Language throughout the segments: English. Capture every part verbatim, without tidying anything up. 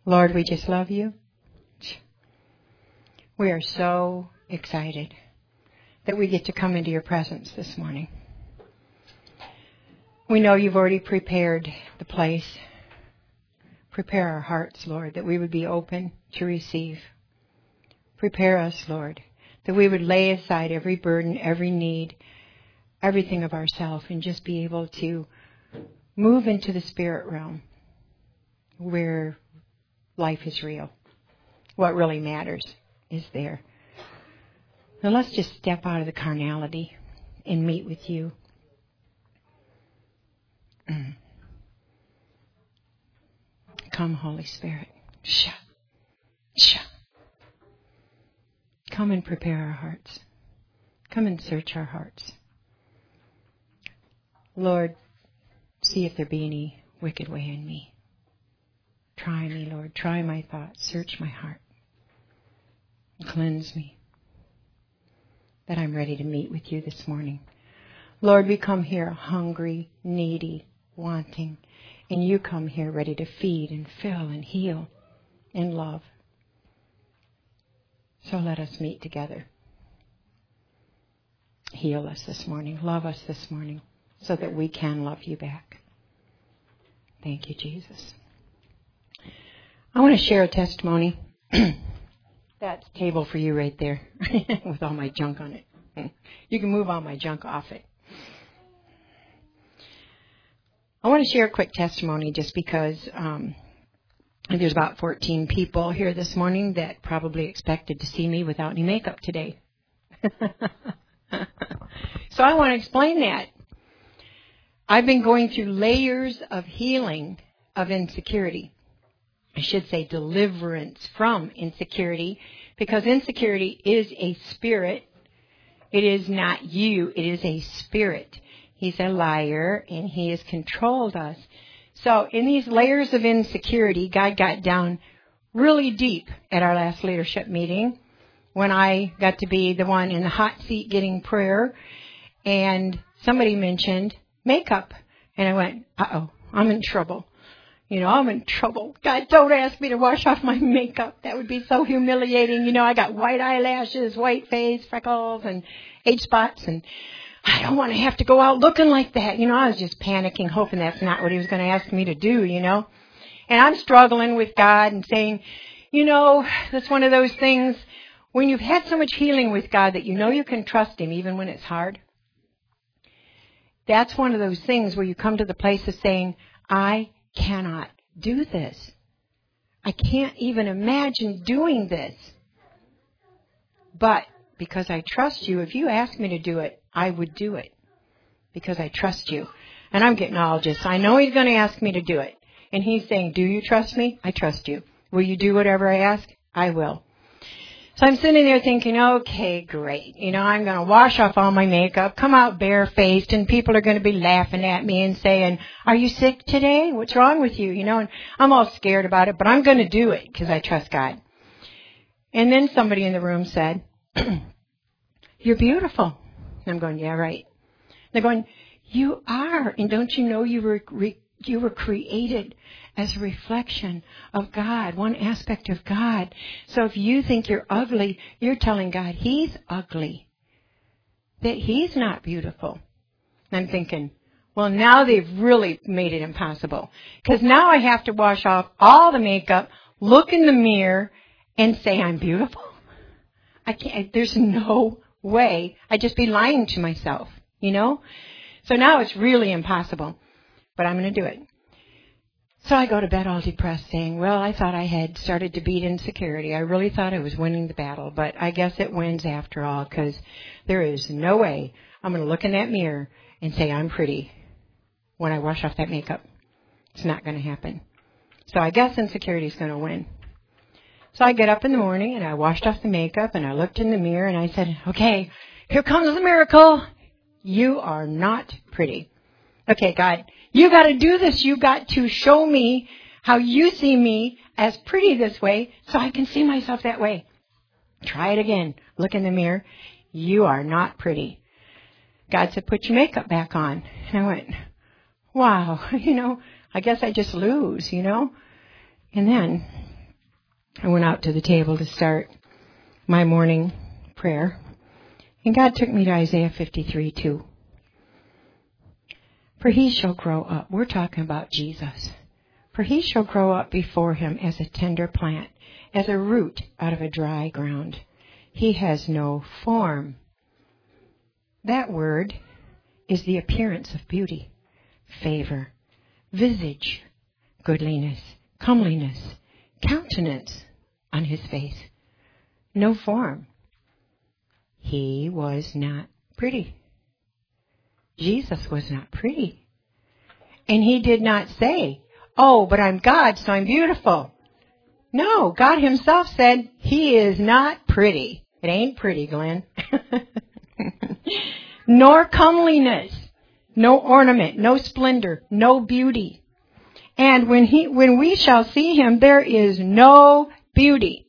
Lord, we just love you. We are so excited that we get to come into your presence this morning. We know you've already prepared the place. Prepare our hearts, Lord, that we would be open to receive. Prepare us, Lord, that we would lay aside every burden, every need, everything of ourselves, and just be able to move into the spirit realm where life is real. What really matters is there. Now let's just step out of the carnality and meet with you. Mm. Come, Holy Spirit. Shah. Shah. Come and prepare our hearts. Come and search our hearts. Lord, see if there be any wicked way in me. Try me, Lord. Try my thoughts. Search my heart. Cleanse me. That I'm ready to meet with you this morning. Lord, we come here hungry, needy, wanting. And you come here ready to feed and fill and heal and love. So let us meet together. Heal us this morning. Love us this morning so that we can love you back. Thank you, Jesus. I want to share a testimony. That's a table for you right there with all my junk on it. You can move all my junk off it. I want to share a quick testimony just because um, there's about fourteen people here this morning that probably expected to see me without any makeup today. So I want to explain that. I've been going through layers of healing of insecurity. I should say deliverance from insecurity, because insecurity is a spirit. It is not you. It is a spirit. He's a liar, and he has controlled us. So in these layers of insecurity, God got down really deep at our last leadership meeting when I got to be the one in the hot seat getting prayer, and somebody mentioned makeup. And I went, uh-oh, I'm in trouble. You know, I'm in trouble. God, don't ask me to wash off my makeup. That would be so humiliating. You know, I got white eyelashes, white face, freckles, and age spots, and I don't want to have to go out looking like that. You know, I was just panicking, hoping that's not what he was going to ask me to do, you know. And I'm struggling with God and saying, you know, that's one of those things when you've had so much healing with God that you know you can trust him even when it's hard. That's one of those things where you come to the place of saying, I cannot do this. I can't even imagine doing this. But because I trust you, if you ask me to do it, I would do it. Because I trust you. And I'm getting all just, I know he's going to ask me to do it. And he's saying, do you trust me? I trust you. Will you do whatever I ask? I will. So I'm sitting there thinking, okay, great. You know, I'm going to wash off all my makeup, come out barefaced, and people are going to be laughing at me and saying, are you sick today? What's wrong with you? You know, and I'm all scared about it, but I'm going to do it because I trust God. And then somebody in the room said, you're beautiful. And I'm going, yeah, right. They're going, you are. And don't you know you were re- you were created as a reflection of God, one aspect of God. So if you think you're ugly, you're telling God he's ugly, that he's not beautiful. And I'm thinking, well, now they've really made it impossible. Because now I have to wash off all the makeup, look in the mirror, and say I'm beautiful. I can't, there's no way. I'd just be lying to myself, you know? So now it's really impossible. But I'm going to do it. So I go to bed all depressed saying, well, I thought I had started to beat insecurity. I really thought I was winning the battle. But I guess it wins after all, because there is no way I'm going to look in that mirror and say I'm pretty when I wash off that makeup. It's not going to happen. So I guess insecurity is going to win. So I get up in the morning and I washed off the makeup and I looked in the mirror and I said, okay, here comes the miracle. You are not pretty. Okay, God, you got to do this. You got to show me how you see me as pretty this way so I can see myself that way. Try it again. Look in the mirror. You are not pretty. God said, put your makeup back on. And I went, wow, you know, I guess I just lose, you know. And then I went out to the table to start my morning prayer. And God took me to Isaiah fifty-three two. For he shall grow up. We're talking about Jesus. For he shall grow up before him as a tender plant, as a root out of a dry ground. He has no form. That word is the appearance of beauty, favor, visage, goodliness, comeliness, countenance on his face. No form. He was not pretty. Jesus was not pretty. And he did not say, oh, but I'm God, so I'm beautiful. No, God himself said he is not pretty. It ain't pretty, Glenn. Nor comeliness, no ornament, no splendor, no beauty. And when he, when we shall see him, there is no beauty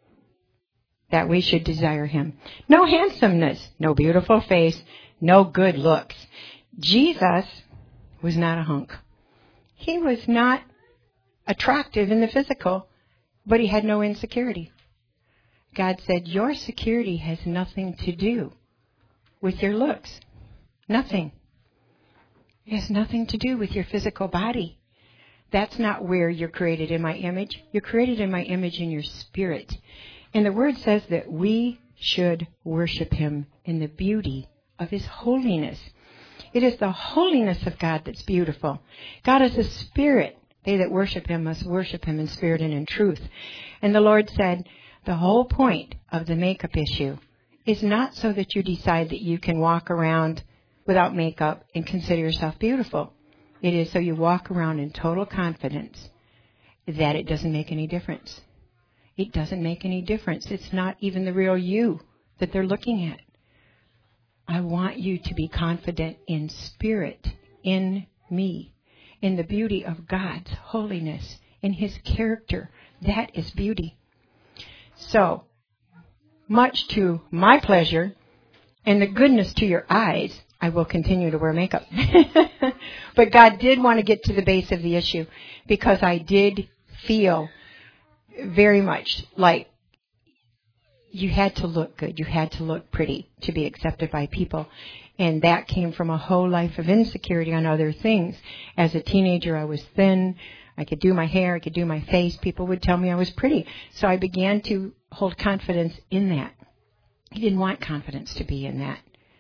that we should desire him. No handsomeness, no beautiful face, no good looks. Jesus was not a hunk. He was not attractive in the physical, but he had no insecurity. God said, your security has nothing to do with your looks. Nothing. It has nothing to do with your physical body. That's not where you're created in my image. You're created in my image in your spirit. And the word says that we should worship him in the beauty of his holiness. It is the holiness of God that's beautiful. God is a spirit. They that worship him must worship him in spirit and in truth. And the Lord said, the whole point of the makeup issue is not so that you decide that you can walk around without makeup and consider yourself beautiful. It is so you walk around in total confidence that it doesn't make any difference. It doesn't make any difference. It's not even the real you that they're looking at. I want you to be confident in spirit, in me, in the beauty of God's holiness, in his character. That is beauty. So, much to my pleasure and the goodness to your eyes, I will continue to wear makeup. But God did want to get to the base of the issue because I did feel very much like you had to look good. You had to look pretty to be accepted by people. And that came from a whole life of insecurity on other things. As a teenager, I was thin. I could do my hair. I could do my face. People would tell me I was pretty. So I began to hold confidence in that. I didn't want confidence to be in that.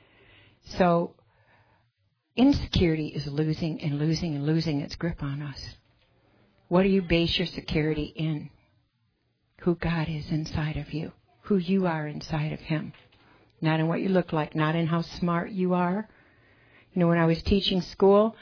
So insecurity is losing and losing and losing its grip on us. What do you base your security in? Who God is inside of you. Who you are inside of him. Not in what you look like. Not in how smart you are. You know, when I was teaching school,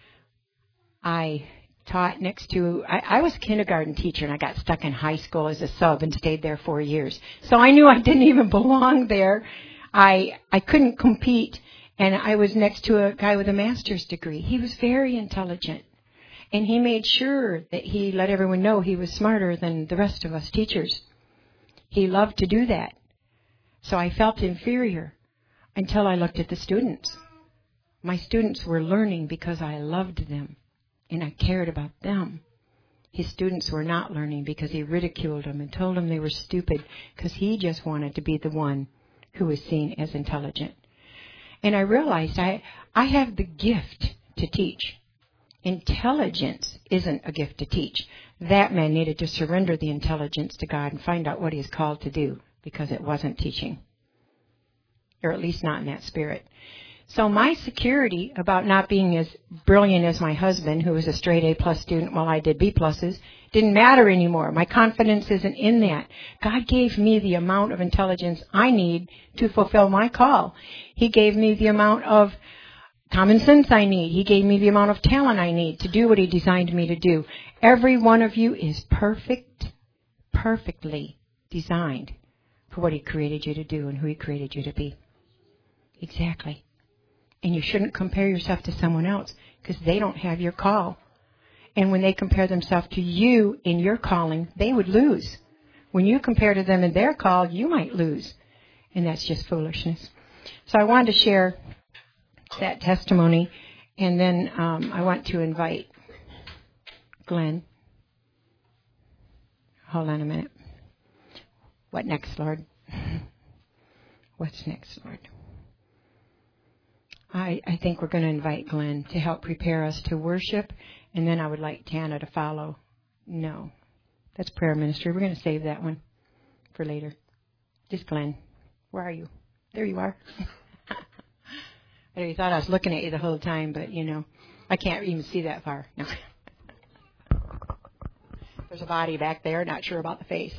I taught next to, I, I was a kindergarten teacher and I got stuck in high school as a sub and stayed there four years. So I knew I didn't even belong there. I I couldn't compete, and I was next to a guy with a master's degree. He was very intelligent, and he made sure that he let everyone know he was smarter than the rest of us teachers. He loved to do that. So I felt inferior until I looked at the students. My students were learning because I loved them and I cared about them. His students were not learning because he ridiculed them and told them they were stupid because he just wanted to be the one who was seen as intelligent. And I realized I, I have the gift to teach. Intelligence isn't a gift to teach. That man needed to surrender the intelligence to God and find out what he is called to do because it wasn't teaching. Or at least not in that spirit. So my security about not being as brilliant as my husband, who was a straight A plus student while I did B pluses, didn't matter anymore. My confidence isn't in that. God gave me the amount of intelligence I need to fulfill my call. He gave me the amount of common sense I need. He gave me the amount of talent I need to do what he designed me to do. Every one of you is perfect, perfectly designed for what he created you to do and who he created you to be. Exactly. And you shouldn't compare yourself to someone else because they don't have your call. And when they compare themselves to you in your calling, they would lose. When you compare to them in their call, you might lose. And that's just foolishness. So I wanted to share that testimony. And then um, I want to invite Glenn. Hold on a minute. What next, Lord? What's next, Lord? I, I think we're going to invite Glenn to help prepare us to worship, and then I would like Tana to follow. No, that's prayer ministry. We're going to save that one for later. Just Glenn. Where are you? There you are. I know you thought I was looking at you the whole time, but, you know, I can't even see that far. No. There's a body back there, not sure about the face.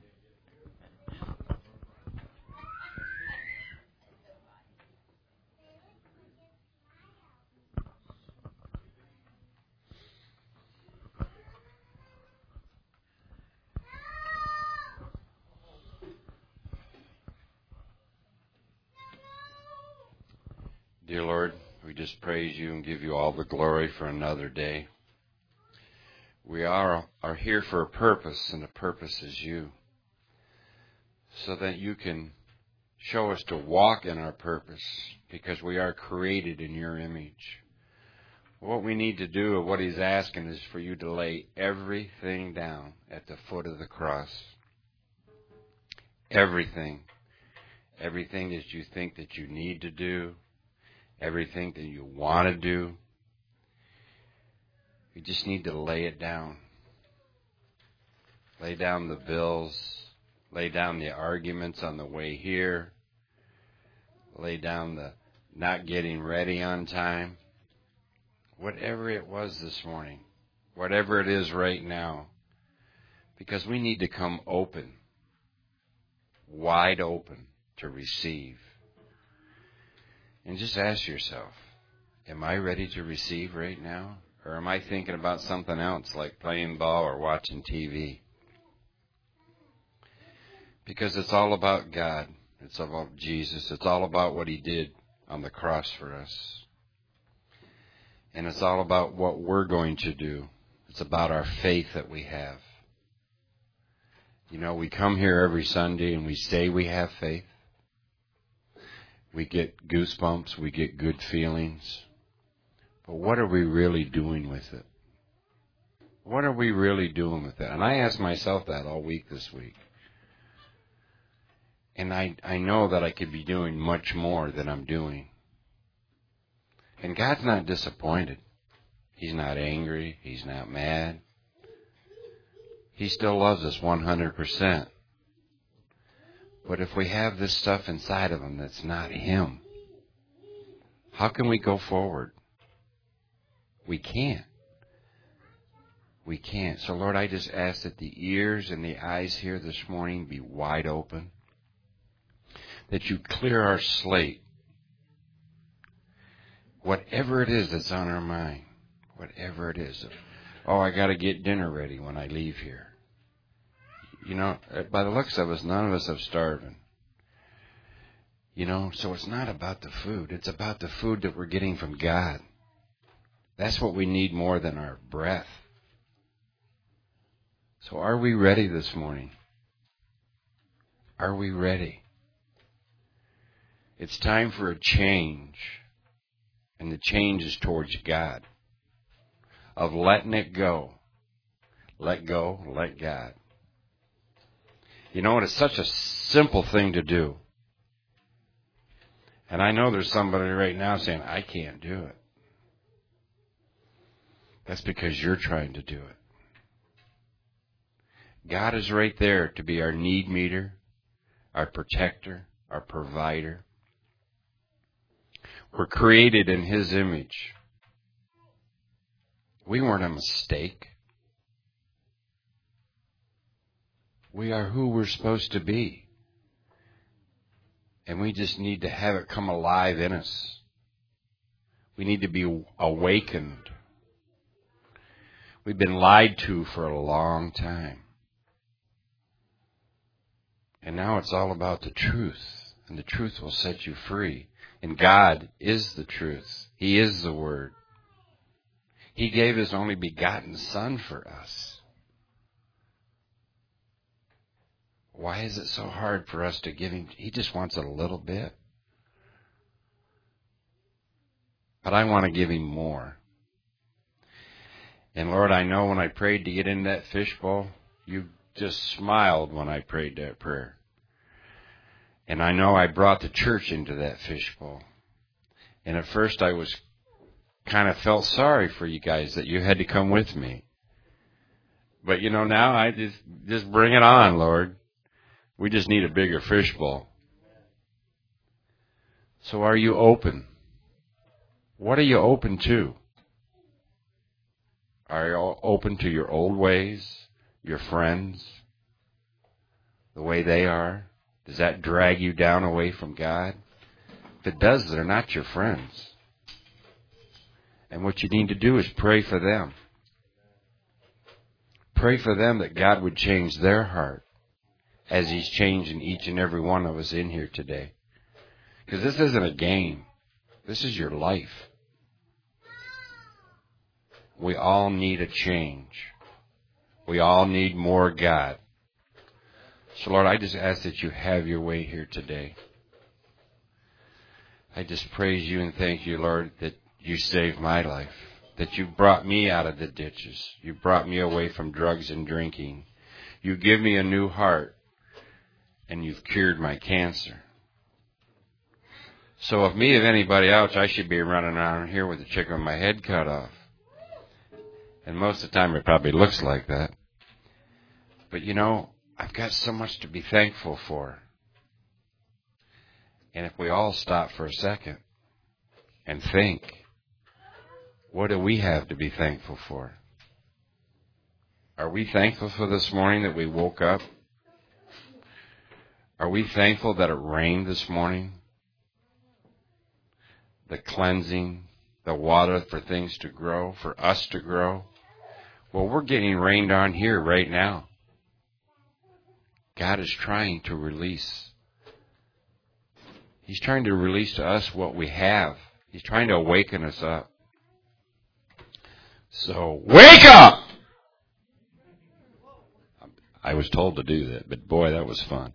Dear Lord, we just praise you and give you all the glory for another day. We are, are here for a purpose, and the purpose is you. So that you can show us to walk in our purpose, because we are created in your image. What we need to do, or what he's asking, is for you to lay everything down at the foot of the cross. Everything. Everything that you think that you need to do. Everything that you want to do. You just need to lay it down. Lay down the bills. Lay down the arguments on the way here. Lay down the not getting ready on time. Whatever it was this morning. Whatever it is right now. Because we need to come open. Wide open to receive. And just ask yourself, am I ready to receive right now? Or am I thinking about something else, like playing ball or watching T V? Because it's all about God. It's about Jesus. It's all about what he did on the cross for us. And it's all about what we're going to do. It's about our faith that we have. You know, we come here every Sunday and we say we have faith. We get goosebumps. We get good feelings. But what are we really doing with it? What are we really doing with it? And I asked myself that all week this week. And I, I know that I could be doing much more than I'm doing. And God's not disappointed. He's not angry. He's not mad. He still loves us one hundred percent. But if we have this stuff inside of him that's not him, how can we go forward? We can't. We can't. So, Lord, I just ask that the ears and the eyes here this morning be wide open. That you clear our slate. Whatever it is that's on our mind. Whatever it is. Oh, I got to get dinner ready when I leave here. You know, by the looks of us, none of us have starving. You know, so it's not about the food. It's about the food that we're getting from God. That's what we need more than our breath. So are we ready this morning? Are we ready? It's time for a change. And the change is towards God. Of letting it go. Let go, let God. You know what? It's such a simple thing to do. And I know there's somebody right now saying, I can't do it. That's because you're trying to do it. God is right there to be our need meter, our protector, our provider. We're created in his image. We weren't a mistake. We are who we're supposed to be. And we just need to have it come alive in us. We need to be awakened. We've been lied to for a long time. And now it's all about the truth. And the truth will set you free. And God is the truth. He is the Word. He gave his only begotten Son for us. Why is it so hard for us to give him? He just wants a little bit. But I want to give him more. And Lord, I know when I prayed to get in that fishbowl, you just smiled when I prayed that prayer. And I know I brought the church into that fishbowl. And at first I was kind of felt sorry for you guys that you had to come with me. But you know, now I just, just bring it on, Lord. We just need a bigger fishbowl. So are you open? What are you open to? Are you open to your old ways, your friends, the way they are? Does that drag you down away from God? If it does, they're not your friends. And what you need to do is pray for them. Pray for them that God would change their heart as He's changing each and every one of us in here today. Because this isn't a game. This is your life. We all need a change. We all need more God. So, Lord, I just ask that you have your way here today. I just praise you and thank you, Lord, that you saved my life, that you brought me out of the ditches. You brought me away from drugs and drinking. You give me a new heart, and you've cured my cancer. So if me, if anybody else, I should be running around here with a chicken with my head cut off. And most of the time it probably looks like that. But you know, I've got so much to be thankful for. And if we all stop for a second and think, what do we have to be thankful for? Are we thankful for this morning that we woke up? Are we thankful that it rained this morning? The cleansing, the water for things to grow, for us to grow. Well, we're getting rained on here right now. God is trying to release. He's trying to release to us what we have. He's trying to awaken us up. So, wake up! I was told to do that, but boy, that was fun.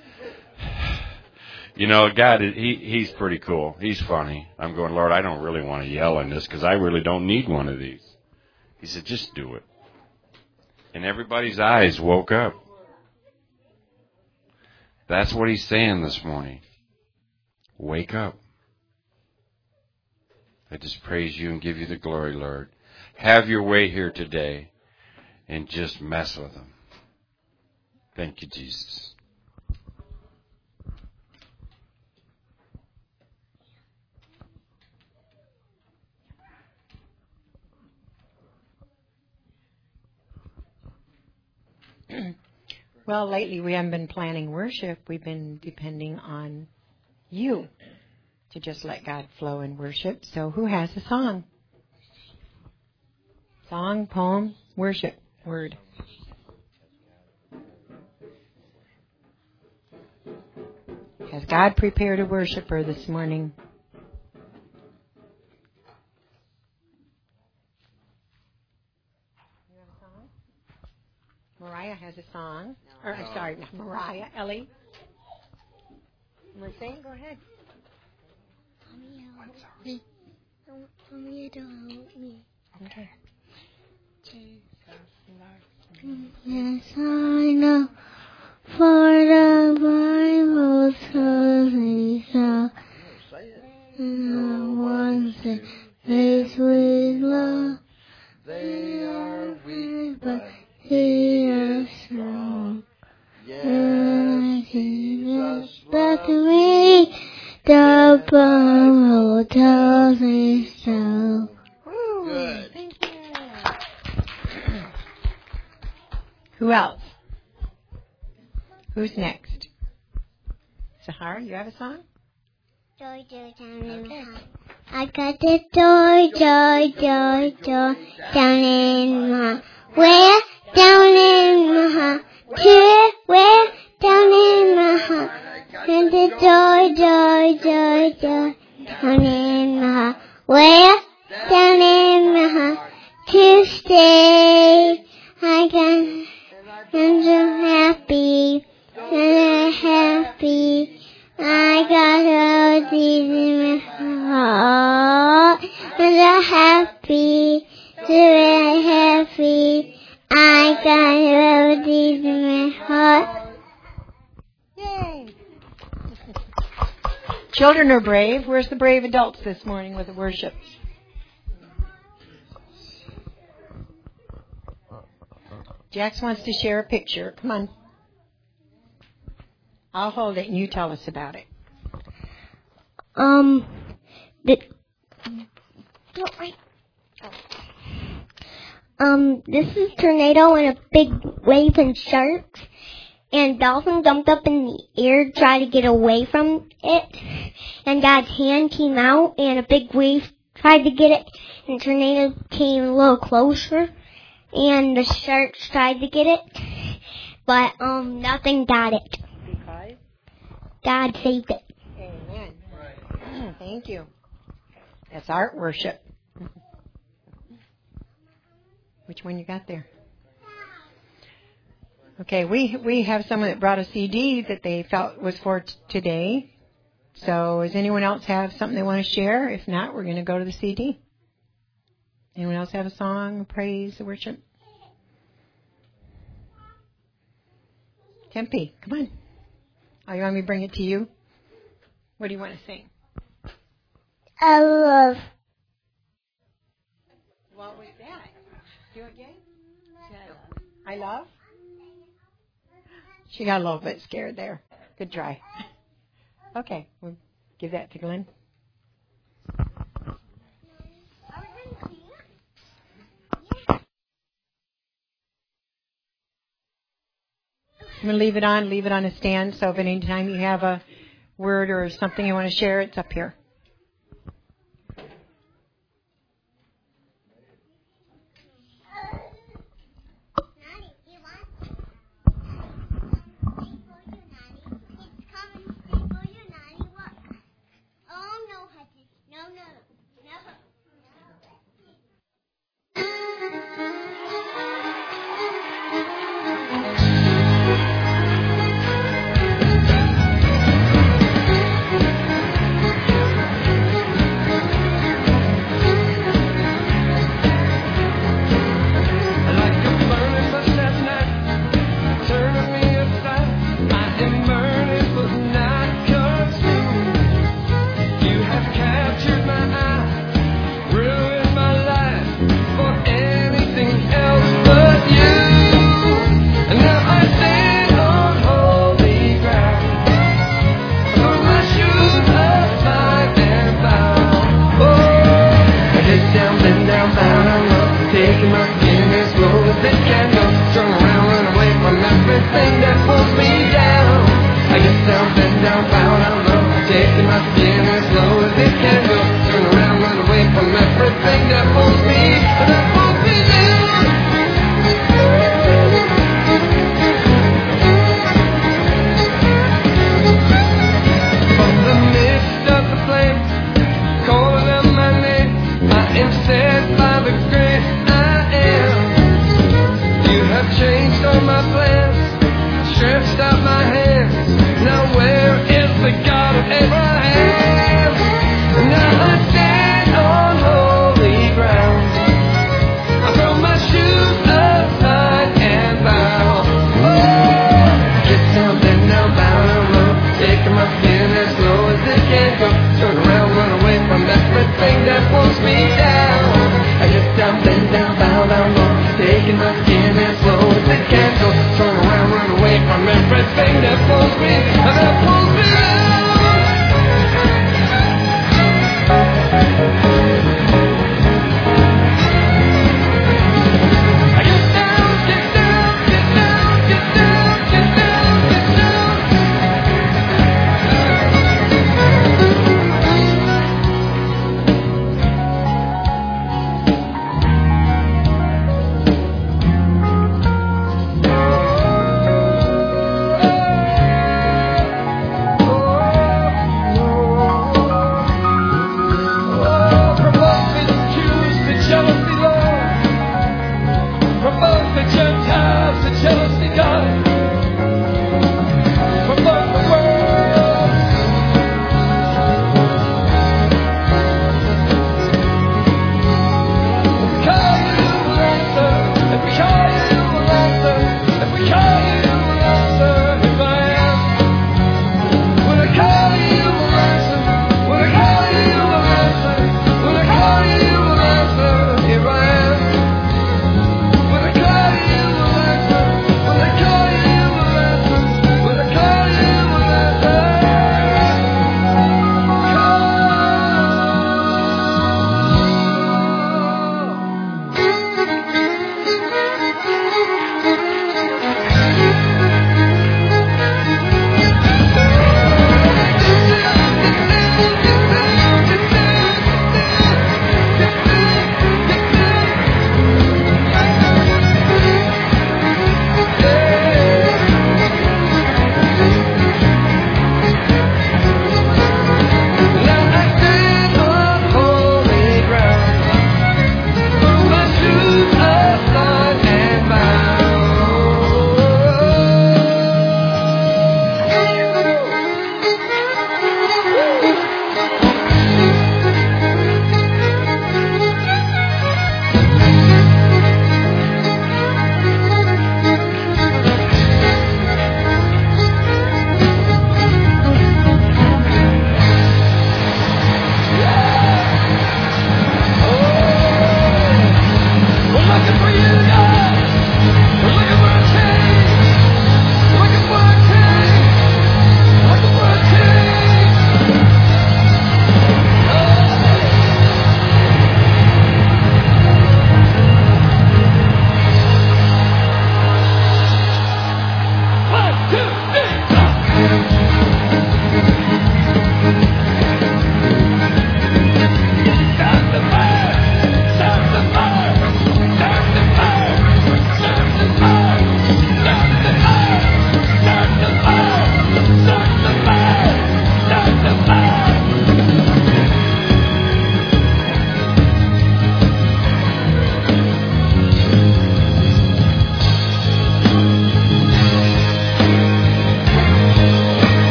You know, God, he, he's pretty cool. He's funny. I'm going, Lord, I don't really want to yell in this because I really don't need one of these. He said, just do it. And everybody's eyes woke up. That's what he's saying this morning. Wake up. I just praise you and give you the glory, Lord. Have your way here today and just mess with them. Thank you, Jesus. Well, lately we haven't been planning worship. We've been depending on you to just let God flow in worship. So who has a song? Song, poem, worship, word. Has God prepared a worshiper this morning? You have a song? Mariah has a song. Or, I'm sorry, not Mariah. Ellie? Want to sing? Go ahead. Mommy, help me. Don't help me. Okay. Yes, I know. For the Bible tells me so. And I want to face with love. They are weak, but He is strong. Yes, Jesus, but me, the Bible tells me so. Good. Thank you. Who else? Who's next? Sahara, you have a song? Joy, joy, down in my heart. I got the joy, joy, joy, joy down in my where? Down in my heart. Tear, where? Down in my heart. And the joy, joy, joy, joy down in my heart. Where? Down in my heart. To stay. I got and I'm happy. And I'm happy. I got all these in my heart. And I'm happy. Very happy. I got all these in my heart. Yay! Children are brave. Where's the brave adults this morning with the worship? Jax wants to share a picture. Come on. I'll hold it and you tell us about it. Um, the, um, this is a tornado and a big wave and sharks. And dolphin jumped up in the air to try to get away from it. And God's hand came out and a big wave tried to get it. And the tornado came a little closer. And the sharks tried to get it. But um, nothing got it. Because? God saved it. Amen. Thank you. That's art worship. Which one you got there? Okay, we we have someone that brought a C D that they felt was for t- today. So does anyone else have something they want to share? If not, we're going to go to the C D. Anyone else have a song, praise, worship? Tempe, come on. Oh, you want me to bring it to you? What do you want to sing? I love. What was that? Do it again? I love? She got a little bit scared there. Good try. Okay, we'll give that to Glenn. I'm going to leave it on, leave it on a stand, so if any time you have a word or something you want to share, it's up here.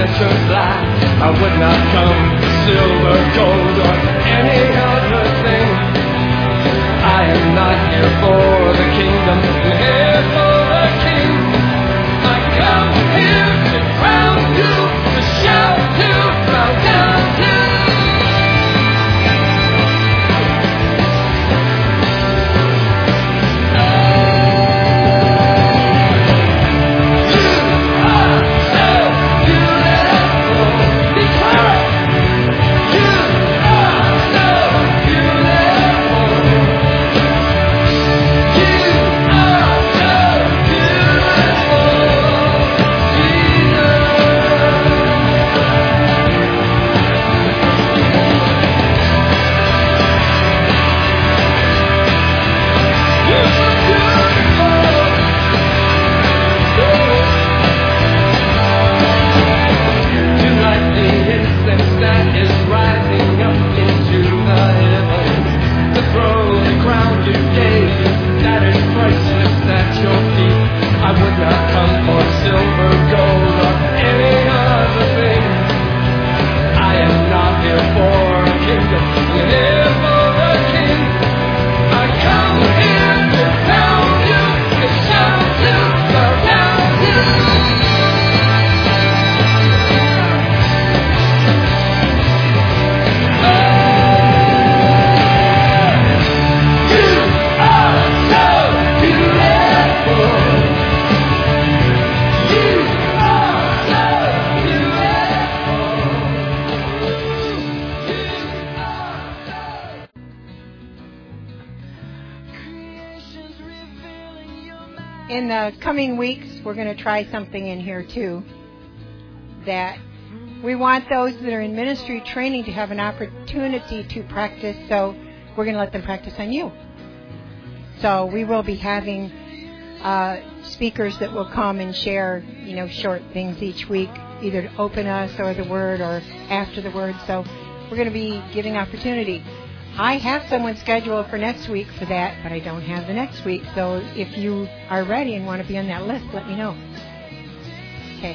entered black, I would not come for silver, gold, or any other thing. I am not here for the kingdom, I'm here for the king. I come here to crown you, to shout you, bow down to. In the coming weeks, we're going to try something in here too, that we want those that are in ministry training to have an opportunity to practice, so we're going to let them practice on you. So we will be having uh, speakers that will come and share, you know, short things each week, either to open us or the word or after the word. So we're going to be giving opportunity. I have someone scheduled for next week for that, but I don't have the next week. So if you are ready and want to be on that list, let me know. Okay.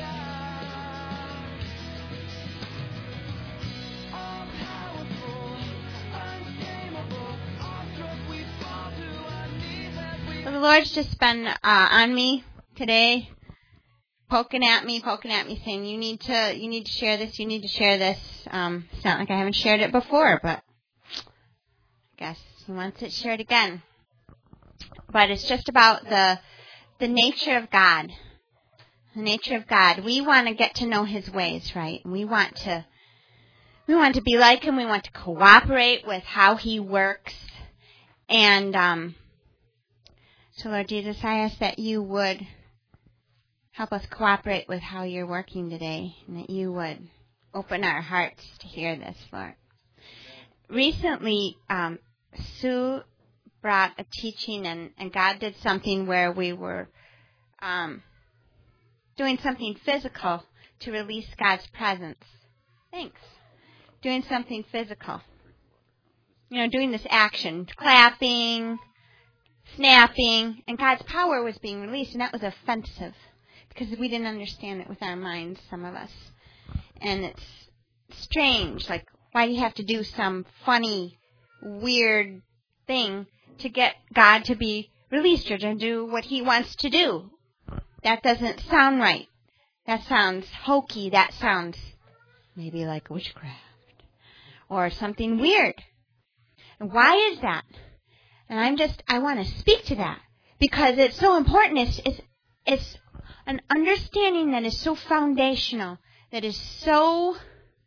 Well, the Lord's just been uh, on me today, poking at me, poking at me, saying, "You need to, you need to share this. You need to share this." Um, it's not like I haven't shared it before, but I guess He wants it shared again. But it's just about the the nature of God. The nature of God. We want to get to know His ways, right? We want to we want to be like Him. We want to cooperate with how He works. And um, so, Lord Jesus, I ask that You would help us cooperate with how You're working today, and that You would open our hearts to hear this, Lord. Recently, um, Sue brought a teaching, and, and God did something where we were um, doing something physical to release God's presence. Thanks. Doing something physical. You know, doing this action, clapping, snapping, and God's power was being released, and that was offensive because we didn't understand it with our minds, some of us. And it's strange, like, why do you have to do some funny, weird thing to get God to be released or to do what He wants to do? That doesn't sound right. That sounds hokey. That sounds maybe like witchcraft or something weird. And why is that? And I'm just, I want to speak to that because it's so important. It's, it's, it's an understanding that is so foundational, that is so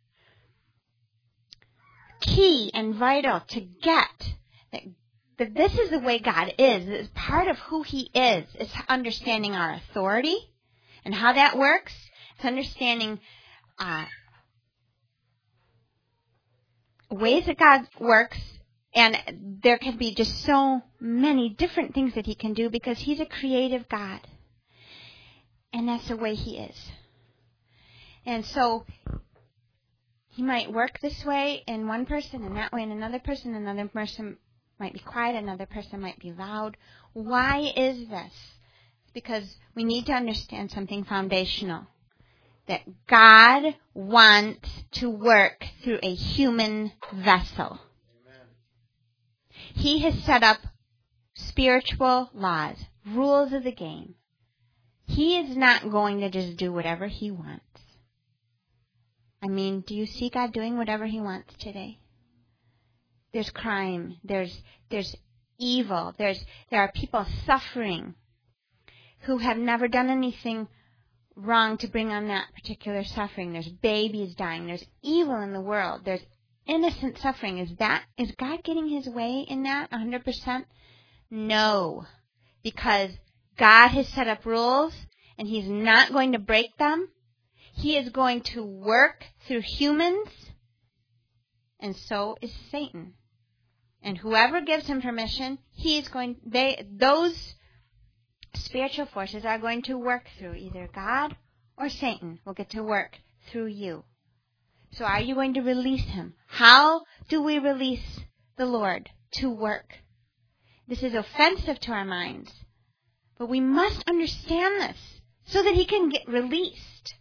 key and vital to get that, that this is the way God is. It's part of who He is. It's understanding our authority and how that works. It's understanding uh, ways that God works. And there can be just so many different things that He can do because He's a creative God. And that's the way He is. And so He might work this way in one person and that way in another person. Another person might be quiet. Another person might be loud. Why is this? It's because we need to understand something foundational. that God wants to work through a human vessel. Amen. He has set up spiritual laws, rules of the game. He is not going to just do whatever he wants. I mean, do you see God doing whatever he wants today? There's crime. There's there's evil. There's there are people suffering who have never done anything wrong to bring on that particular suffering. There's babies dying. There's evil in the world. There's innocent suffering. Is that is God getting his way in that one hundred percent? No. Because God has set up rules and he's not going to break them. He is going to work through humans, and so is Satan. And whoever gives him permission, he's going they those spiritual forces are going to work through either God or Satan will get to work through you. So are you going to release him? How do we release the Lord to work? This is offensive to our minds, but we must understand this so that he can get released.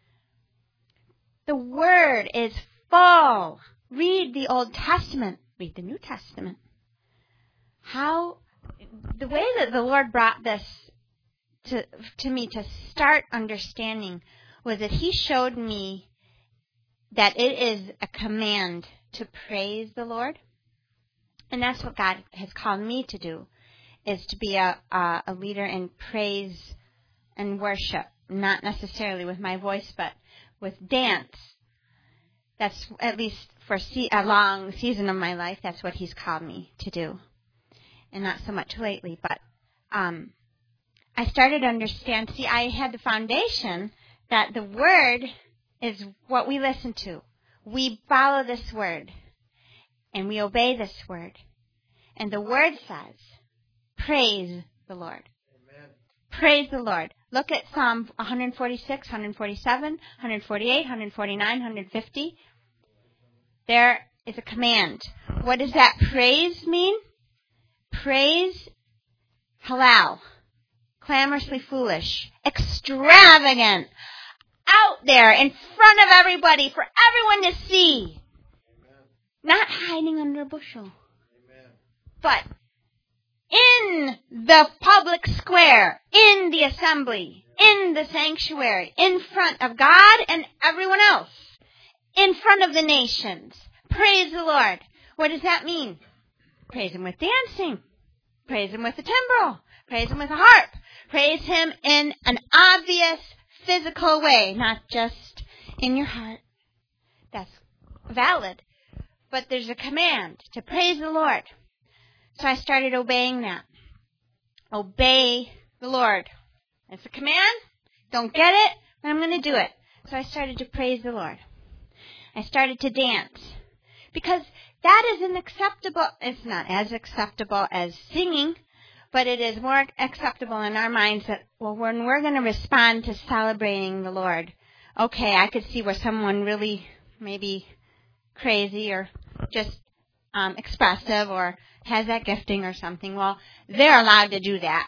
The Word is full. Read the Old Testament. Read the New Testament. How, the way that the Lord brought this to, to me to start understanding was that he showed me that it is a command to praise the Lord. And that's what God has called me to do, is to be a, a, a leader in praise and worship. Not necessarily with my voice, but with dance. That's, at least for se- a long season of my life, that's what he's called me to do. And not so much lately, but um, I started to understand. See, I had the foundation that the Word is what we listen to. We follow this Word, and we obey this Word. And the Word says, praise the Lord. Amen. Praise the Lord. Look at Psalm one forty-six, one forty-seven, one forty-eight, one forty-nine, one fifty. There is a command. What does that praise mean? Praise, halal, clamorously foolish, extravagant, out there in front of everybody for everyone to see. Amen. Not hiding under a bushel. Amen. But in the public square, in the assembly, in the sanctuary, in front of God and everyone else, in front of the nations. Praise the Lord. What does that mean? Praise him with dancing. Praise him with a timbrel. Praise him with a harp. Praise him in an obvious physical way, not just in your heart. That's valid. But there's a command to praise the Lord. So I started obeying that. Obey the Lord. It's a command. Don't get it, but I'm going to do it. So I started to praise the Lord. I started to dance. Because that is an acceptable, it's not as acceptable as singing, but it is more acceptable in our minds that, well, when we're going to respond to celebrating the Lord, okay, I could see where someone really maybe crazy or just um, expressive or has that gifting or something. Well, they're allowed to do that.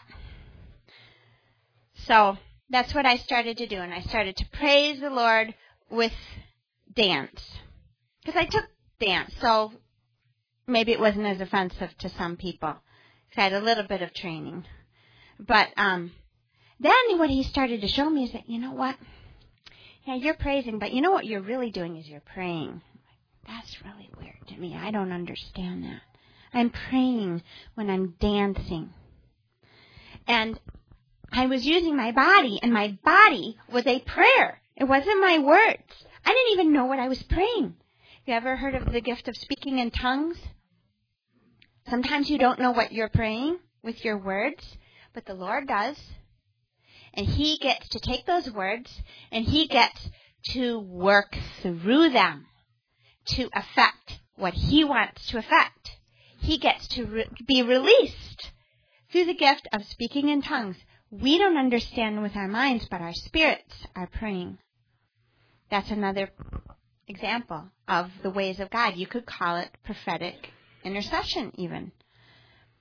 So that's what I started to do, and I started to praise the Lord with dance. Because I took dance, so maybe it wasn't as offensive to some people. I had a little bit of training. But um, then what he started to show me is that, you know what? Yeah, you're praising, but you know what you're really doing is you're praying. That's really weird to me. I don't understand that. I'm praying when I'm dancing. And I was using my body, and my body was a prayer. It wasn't my words. I didn't even know what I was praying. You ever heard of the gift of speaking in tongues? Sometimes you don't know what you're praying with your words, but the Lord does. And he gets to take those words, and he gets to work through them to affect what he wants to affect. He gets to re- be released through the gift of speaking in tongues. We don't understand with our minds, but our spirits are praying. That's another example of the ways of God. You could call it prophetic intercession even.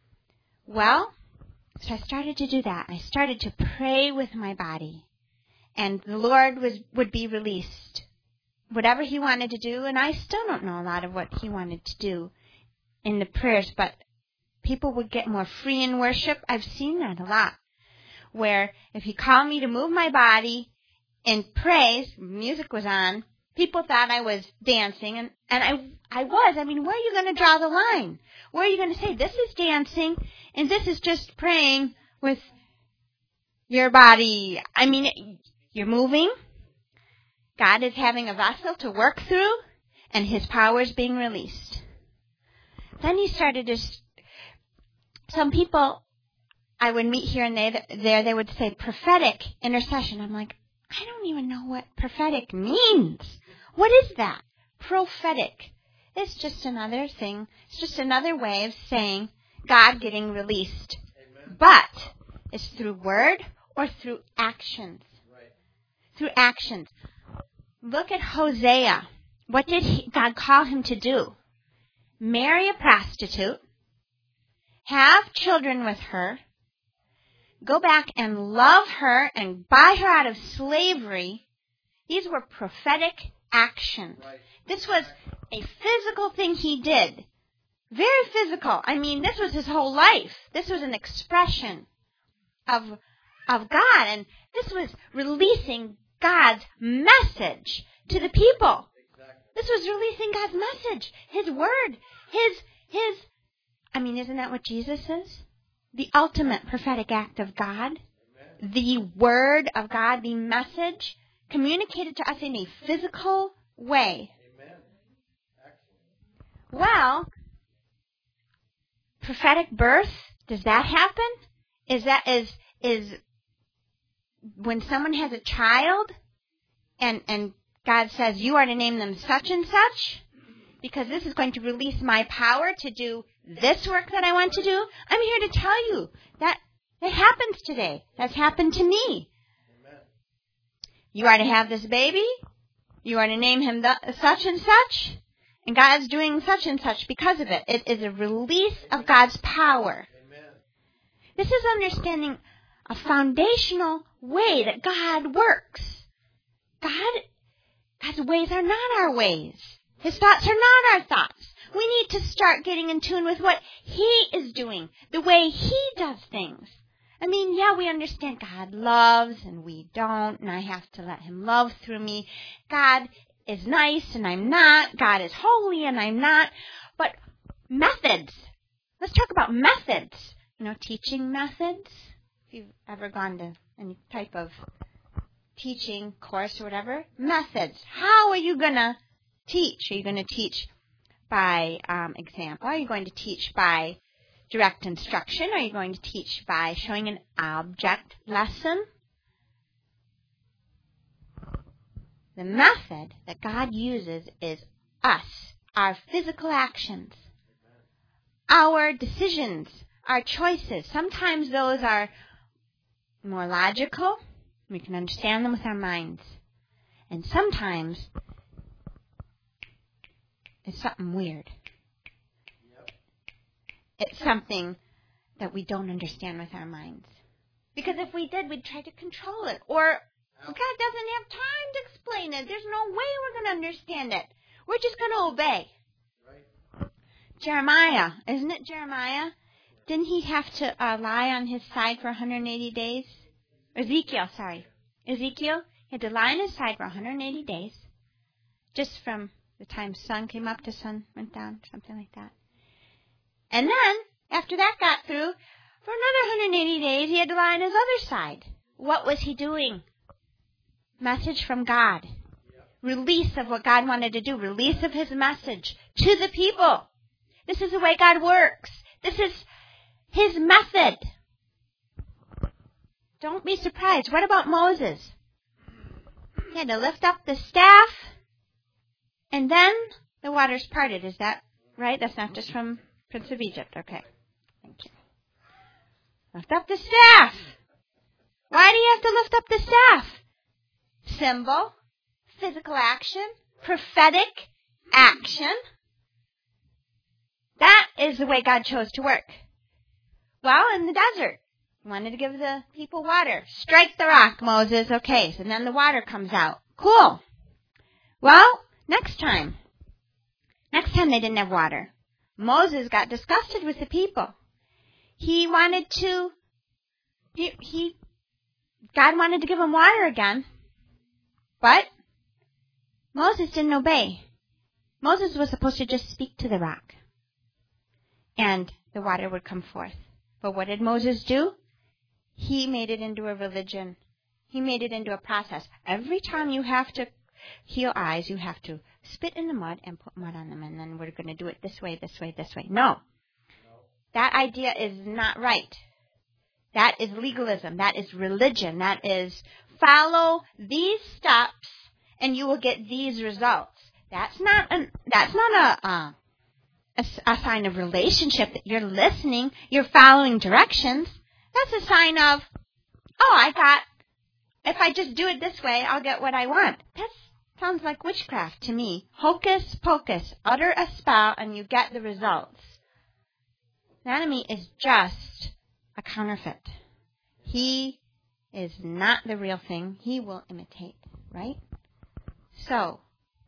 Well, so I started to do that. I started to pray with my body. and the Lord was would be released. Whatever he wanted to do, and I still don't know a lot of what he wanted to do in the prayers, but people would get more free in worship. I've seen that a lot, where if he called me to move my body in praise, music was on, people thought I was dancing, and, and I I was. I mean, where are you going to draw the line? Where are you going to say, this is dancing, and this is just praying with your body? I mean, you're moving. God is having a vessel to work through, and his power is being released. Then he started to, some people I would meet here and there, they would say prophetic intercession. I'm like, I don't even know what prophetic means. What is that? Prophetic. It's just another thing. It's just another way of saying God getting released. Amen. But it's through word or through actions. Right. Through actions. Look at Hosea. What did he, God call him to do? Marry a prostitute, have children with her, go back and love her and buy her out of slavery. These were prophetic actions. Right. This was a physical thing he did. Very physical. I mean, this was his whole life. This was an expression of, of God. And this was releasing God's message to the people. This was releasing God's message, his word, his, his, I mean, isn't that what Jesus is? The ultimate prophetic act of God. Amen. The word of God, the message communicated to us in a physical way. Amen. Well, prophetic birth, does that happen? Is that, is, is when someone has a child and, and God says, you are to name them such and such, because this is going to release my power to do this work that I want to do. I'm here to tell you that it happens today. That's happened to me. Amen. You are to have this baby. You are to name him the, such and such. And God's doing such and such because of it. It is a release of God's power. Amen. This is understanding a foundational way that God works. God God's ways are not our ways. His thoughts are not our thoughts. We need to start getting in tune with what he is doing, the way he does things. I mean, yeah, we understand God loves and we don't, and I have to let him love through me. God is nice and I'm not. God is holy and I'm not. But methods. Let's talk about methods. You know, teaching methods. If you've ever gone to any type of teaching course or whatever. Methods. How are you going to teach? Are you going to teach by um, example? Are you going to teach by direct instruction? Are you going to teach by showing an object lesson? The method that God uses is us, our physical actions, our decisions, our choices. Sometimes those are more logical. We can understand them with our minds. And sometimes it's something weird. Yep. It's something that we don't understand with our minds. Because if we did, we'd try to control it. Or God doesn't have time to explain it. There's no way we're going to understand it. We're just going to obey. Right. Jeremiah, isn't it Jeremiah? Didn't he have to uh, lie on his side for one hundred eighty days? Ezekiel, sorry. Ezekiel had to lie on his side for one hundred eighty days. Just from the time sun came up to sun went down, something like that. And then, after that got through, for another one hundred eighty days, he had to lie on his other side. What was he doing? Message from God. Release of what God wanted to do. Release of his message to the people. This is the way God works. This is his method. Don't be surprised. What about Moses? He had to lift up the staff, and then the waters parted. Is that right? That's not just from Prince of Egypt. Okay. Thank you. Lift up the staff. Why do you have to lift up the staff? Symbol, physical action, prophetic action. That is the way God chose to work. Well, in the desert, He wanted to give the people water. Strike the rock, Moses. Okay, so then the water comes out. Cool. Well, next time. Next time they didn't have water. Moses got disgusted with the people. He wanted to, he, he God wanted to give him water again. But Moses didn't obey. Moses was supposed to just speak to the rock. And the water would come forth. But what did Moses do? He made it into a religion. He made it into a process. Every time you have to heal eyes, you have to spit in the mud and put mud on them. And then we're going to do it this way, this way, this way. No. That idea is not right. That is legalism. That is religion. That is follow these steps and you will get these results. That's not an, that's not a, uh, a, a sign of relationship that you're listening, you're following directions. That's a sign of, oh, I thought if I just do it this way, I'll get what I want. That sounds like witchcraft to me. Hocus pocus. Utter a spell and you get the results. The enemy is just a counterfeit. He is not the real thing. He will imitate, right? So,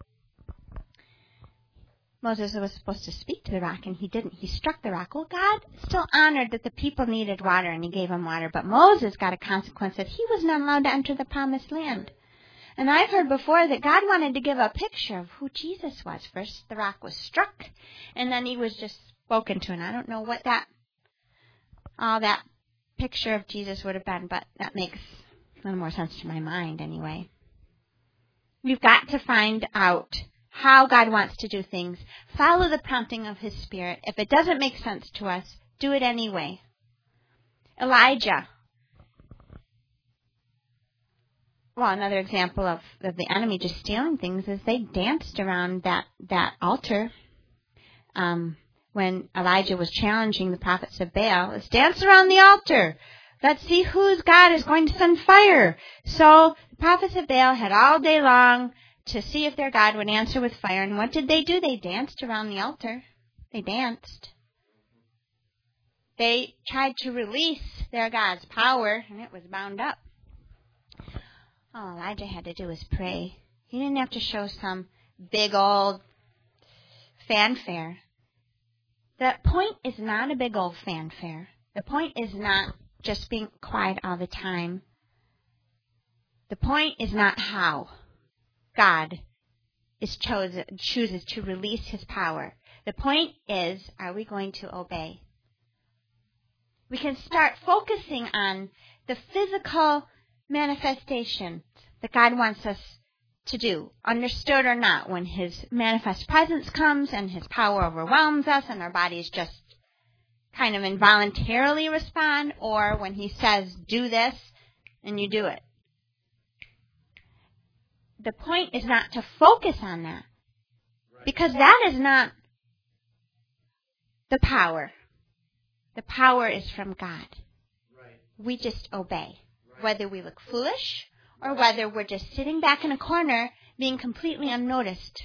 Moses was supposed to speak to the rock, and he didn't. He struck the rock. Well, God still honored that the people needed water, and he gave them water. But Moses got a consequence that he was not allowed to enter the promised land. And I've heard before that God wanted to give a picture of who Jesus was. First, the rock was struck, and then he was just spoken to. And I don't know what that, all that picture of Jesus would have been, but that makes a little more sense to my mind anyway. We've got to find out how God wants to do things. Follow the prompting of His Spirit. If it doesn't make sense to us, do it anyway. Elijah. Well, another example of, of the enemy just stealing things is they danced around that, that altar. Um, when Elijah was challenging the prophets of Baal, let's dance around the altar. Let's see whose God is going to send fire. So the prophets of Baal had all day long to see if their God would answer with fire. And what did they do? They danced around the altar. They danced. They tried to release their God's power, and it was bound up. All Elijah had to do was pray. He didn't have to show some big old fanfare. The point is not a big old fanfare. The point is not just being quiet all the time. The point is not how God is chosen, chooses to release His power. The point is, are we going to obey? We can start focusing on the physical manifestations that God wants us to do, understood or not, when His manifest presence comes and His power overwhelms us and our bodies just kind of involuntarily respond, or when He says, do this, and you do it. The point is not to focus on that, because that is not the power. The power is from God. We just obey, whether we look foolish or whether we're just sitting back in a corner being completely unnoticed.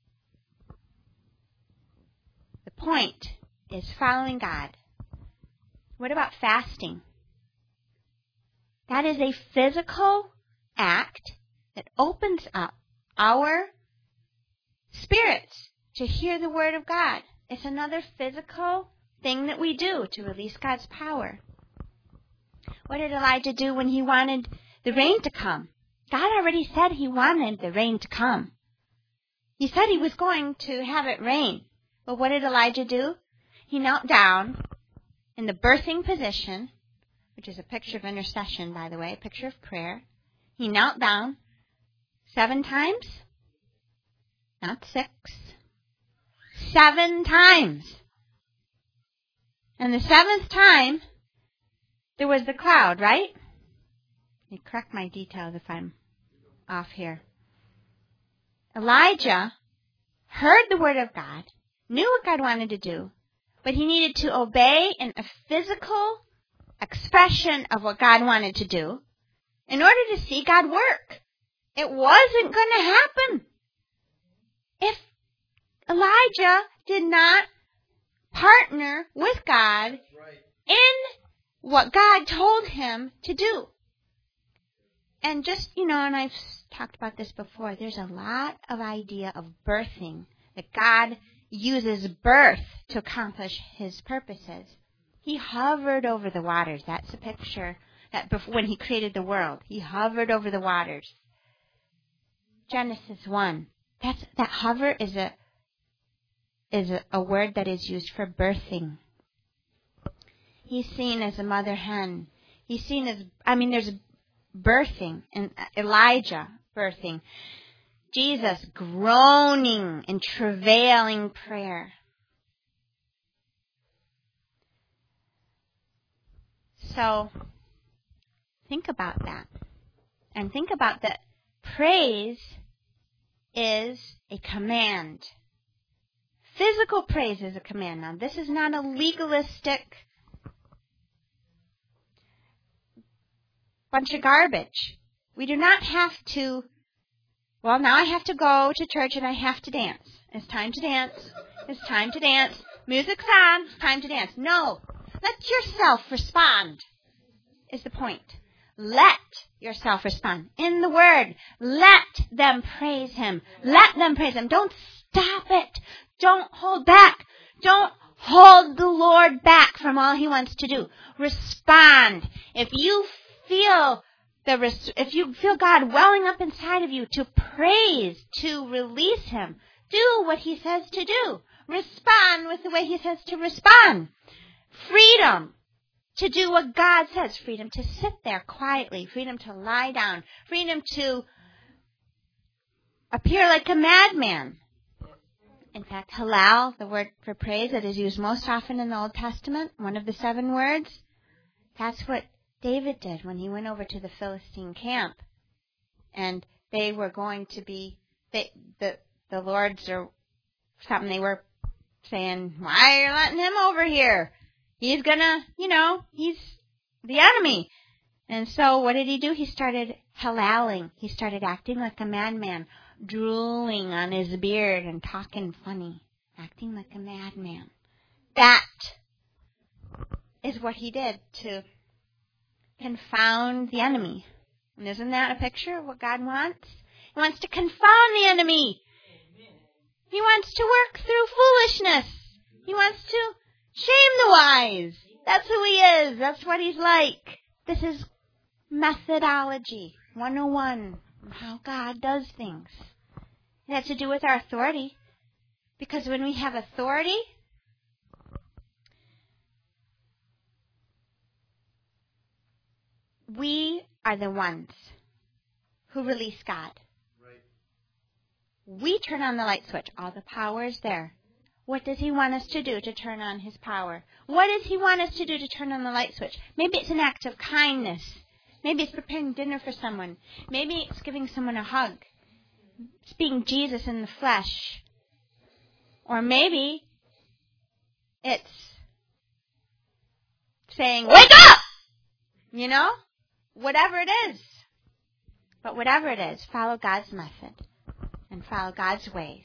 The point is following God. What about fasting? That is a physical act that opens up our spirits to hear the Word of God. It's another physical thing that we do to release God's power. What did Elijah do when he wanted the rain to come? God already said He wanted the rain to come. He said He was going to have it rain. But what did Elijah do? He knelt down in the birthing position, which is a picture of intercession, by the way, a picture of prayer. He knelt down seven times, not six, seven times. And the seventh time, there was the cloud, right? Let me correct my details if I'm off here. Elijah heard the word of God, knew what God wanted to do, but he needed to obey in a physical expression of what God wanted to do in order to see God work. It wasn't going to happen if Elijah did not partner with God in what God told him to do. And just, you know, and I've talked about this before, there's a lot of idea of birthing, that God uses birth to accomplish his purposes. He hovered over the waters. That's a picture that before, when he created the world, he hovered over the waters. Genesis one. That's, that hover is a is a, a word that is used for birthing. He's seen as a mother hen. He's seen as, I mean, there's birthing, and Elijah birthing. Jesus groaning in travailing prayer. So, think about that. And think about that praise is a command. Physical praise is a command. Now, this is not a legalistic bunch of garbage. We do not have to, well, now I have to go to church and I have to dance. It's time to dance. It's time to dance. Music's on. It's time to dance. No. Let yourself respond, is the point. Let yourself respond. In the Word, let them praise Him. Let them praise Him. Don't stop it. Don't hold back. Don't hold the Lord back from all He wants to do. Respond. If you feel the res- if you feel God welling up inside of you to praise, to release Him, do what He says to do. Respond with the way He says to respond. Freedom to do what God says. Freedom to sit there quietly. Freedom to lie down. Freedom to appear like a madman. In fact, halal, the word for praise that is used most often in the Old Testament, one of the seven words, that's what David did when he went over to the Philistine camp. And they were going to be, they, the, the lords or something, they were saying, why are you letting him over here? He's gonna, you know, he's the enemy. And so what did he do? He started halaling. He started acting like a madman, drooling on his beard and talking funny, acting like a madman. That is what he did to confound the enemy. And isn't that a picture of what God wants? He wants to confound the enemy. He wants to work through foolishness. He wants to shame the wise. That's who he is. That's what he's like. This is methodology one oh one on how God does things. It has to do with our authority. Because when we have authority, we are the ones who release God. Right. We turn on the light switch. All the power is there. What does He want us to do to turn on His power? What does He want us to do to turn on the light switch? Maybe it's an act of kindness. Maybe it's preparing dinner for someone. Maybe it's giving someone a hug. It's being Jesus in the flesh. Or maybe it's saying, wake up! You know? Whatever it is. But whatever it is, follow God's method and follow God's ways.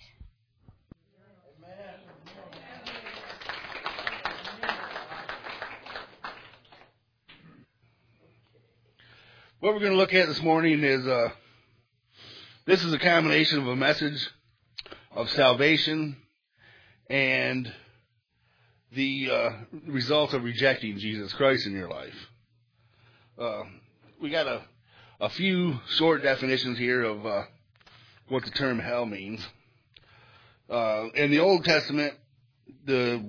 What we're going to look at this morning is, uh, this is a combination of a message of salvation and the uh, result of rejecting Jesus Christ in your life. Uh, we got a, a few short definitions here of uh, what the term hell means. Uh, in the Old Testament, the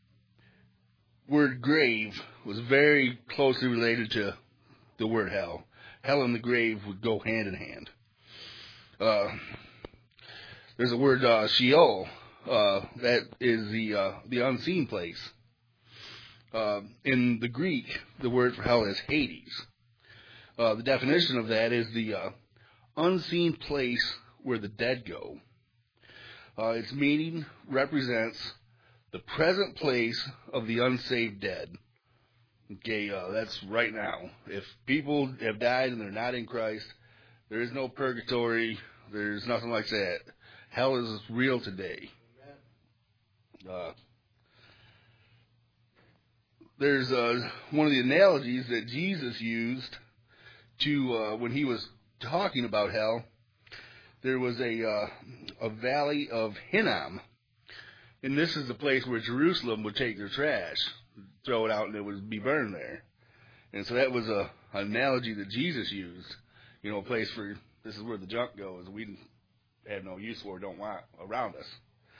word grave was very closely related to the word hell. Hell and the grave would go hand in hand. Uh, there's a word uh, Sheol uh, that is the uh, the unseen place. Uh, in the Greek, the word for hell is Hades. Uh, the definition of that is the uh, unseen place where the dead go. Uh, its meaning represents the present place of the unsaved dead. Okay, uh, that's right now. If people have died and they're not in Christ, there is no purgatory. There's nothing like that. Hell is real today. Uh, there's uh, one of the analogies that Jesus used to uh, when he was talking about hell. There was a uh, a valley of Hinnom, and this is the place where Jerusalem would take their trash, throw it out, and it would be burned there. And so that was a an analogy that Jesus used. You know, a place for, this is where the junk goes. We have no use for, don't want around us.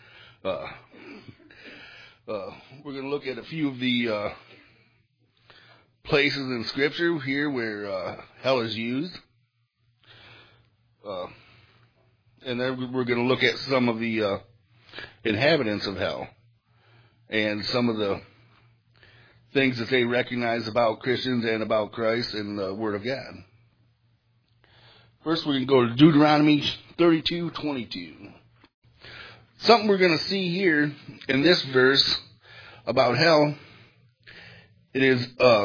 Uh, uh, we're going to look at a few of the uh, places in Scripture here where uh, hell is used. Uh, and then we're going to look at some of the uh, inhabitants of hell and some of the things that they recognize about Christians and about Christ and the Word of God. First, we're going to go to Deuteronomy thirty-two twenty-two. Something we're going to see here in this verse about hell, it is uh,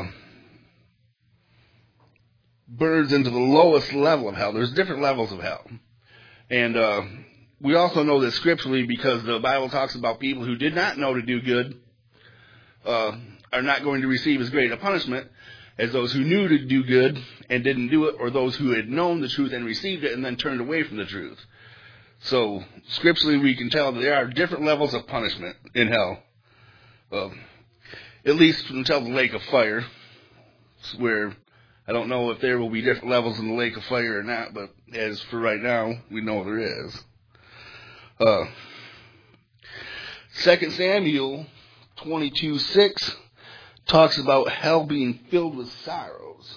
burns into the lowest level of hell. There's different levels of hell. And uh, we also know this scripturally because the Bible talks about people who did not know to do good uh, are not going to receive as great a punishment as those who knew to do good and didn't do it, or those who had known the truth and received it and then turned away from the truth. So, scripturally, we can tell that there are different levels of punishment in hell. Uh, at least until the lake of fire, where I don't know if there will be different levels in the lake of fire or not, but as for right now, we know there is. Uh, Second Samuel twenty-two six talks about hell being filled with sorrows.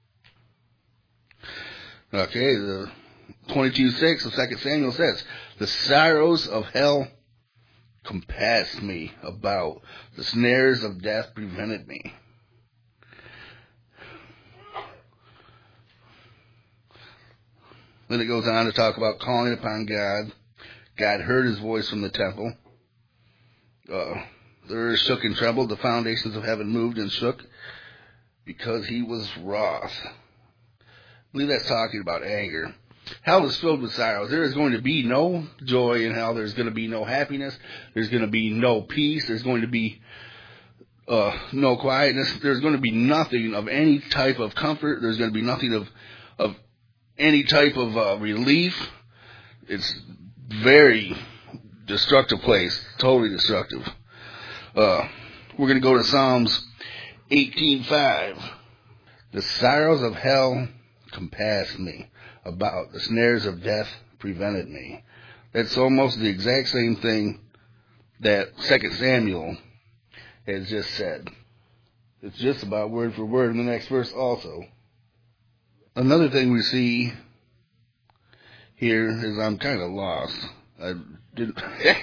Okay, the twenty-two six of Second Samuel says, the sorrows of hell compassed me about. The snares of death prevented me. Then it goes on to talk about calling upon God. God heard his voice from the temple. Uh, the earth shook and trembled. The foundations of heaven moved and shook because he was wroth. I believe that's talking about anger. Hell is filled with sorrows. There is going to be no joy in hell. There's going to be no happiness. There's going to be no peace. There's going to be uh, no quietness. There's going to be nothing of any type of comfort. There's going to be nothing of of any type of uh, relief. It's very destructive place. Totally destructive. Uh, we're going to go to Psalms eighteen five. The sorrows of hell compassed me about. The snares of death prevented me. That's almost the exact same thing that Second Samuel has just said. It's just about word for word in the next verse also. Another thing we see here is I'm kind of lost. I didn't.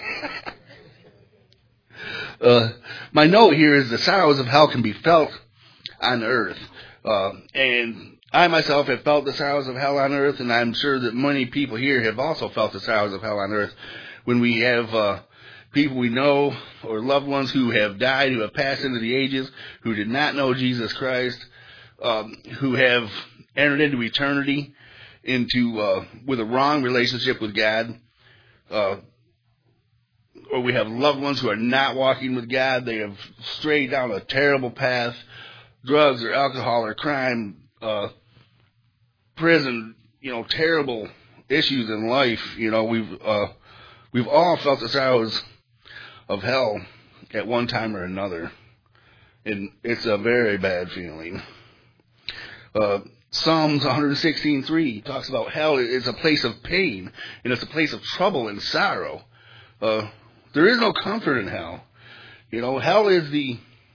uh, my note here is the sorrows of hell can be felt on earth. Uh, and I myself have felt the sorrows of hell on earth, and I'm sure that many people here have also felt the sorrows of hell on earth when we have uh, people we know or loved ones who have died, who have passed into the ages, who did not know Jesus Christ, um, who have entered into eternity into uh, with a wrong relationship with God, uh, or we have loved ones who are not walking with God. They have strayed down a terrible path, drugs or alcohol or crime, uh, prison, you know, terrible issues in life. You know, we've uh, we've all felt the sorrows of hell at one time or another, and it's a very bad feeling. Uh, Psalms one sixteen three talks about hell is a place of pain, and it's a place of trouble and sorrow. Uh, there is no comfort in hell. You know, hell is the,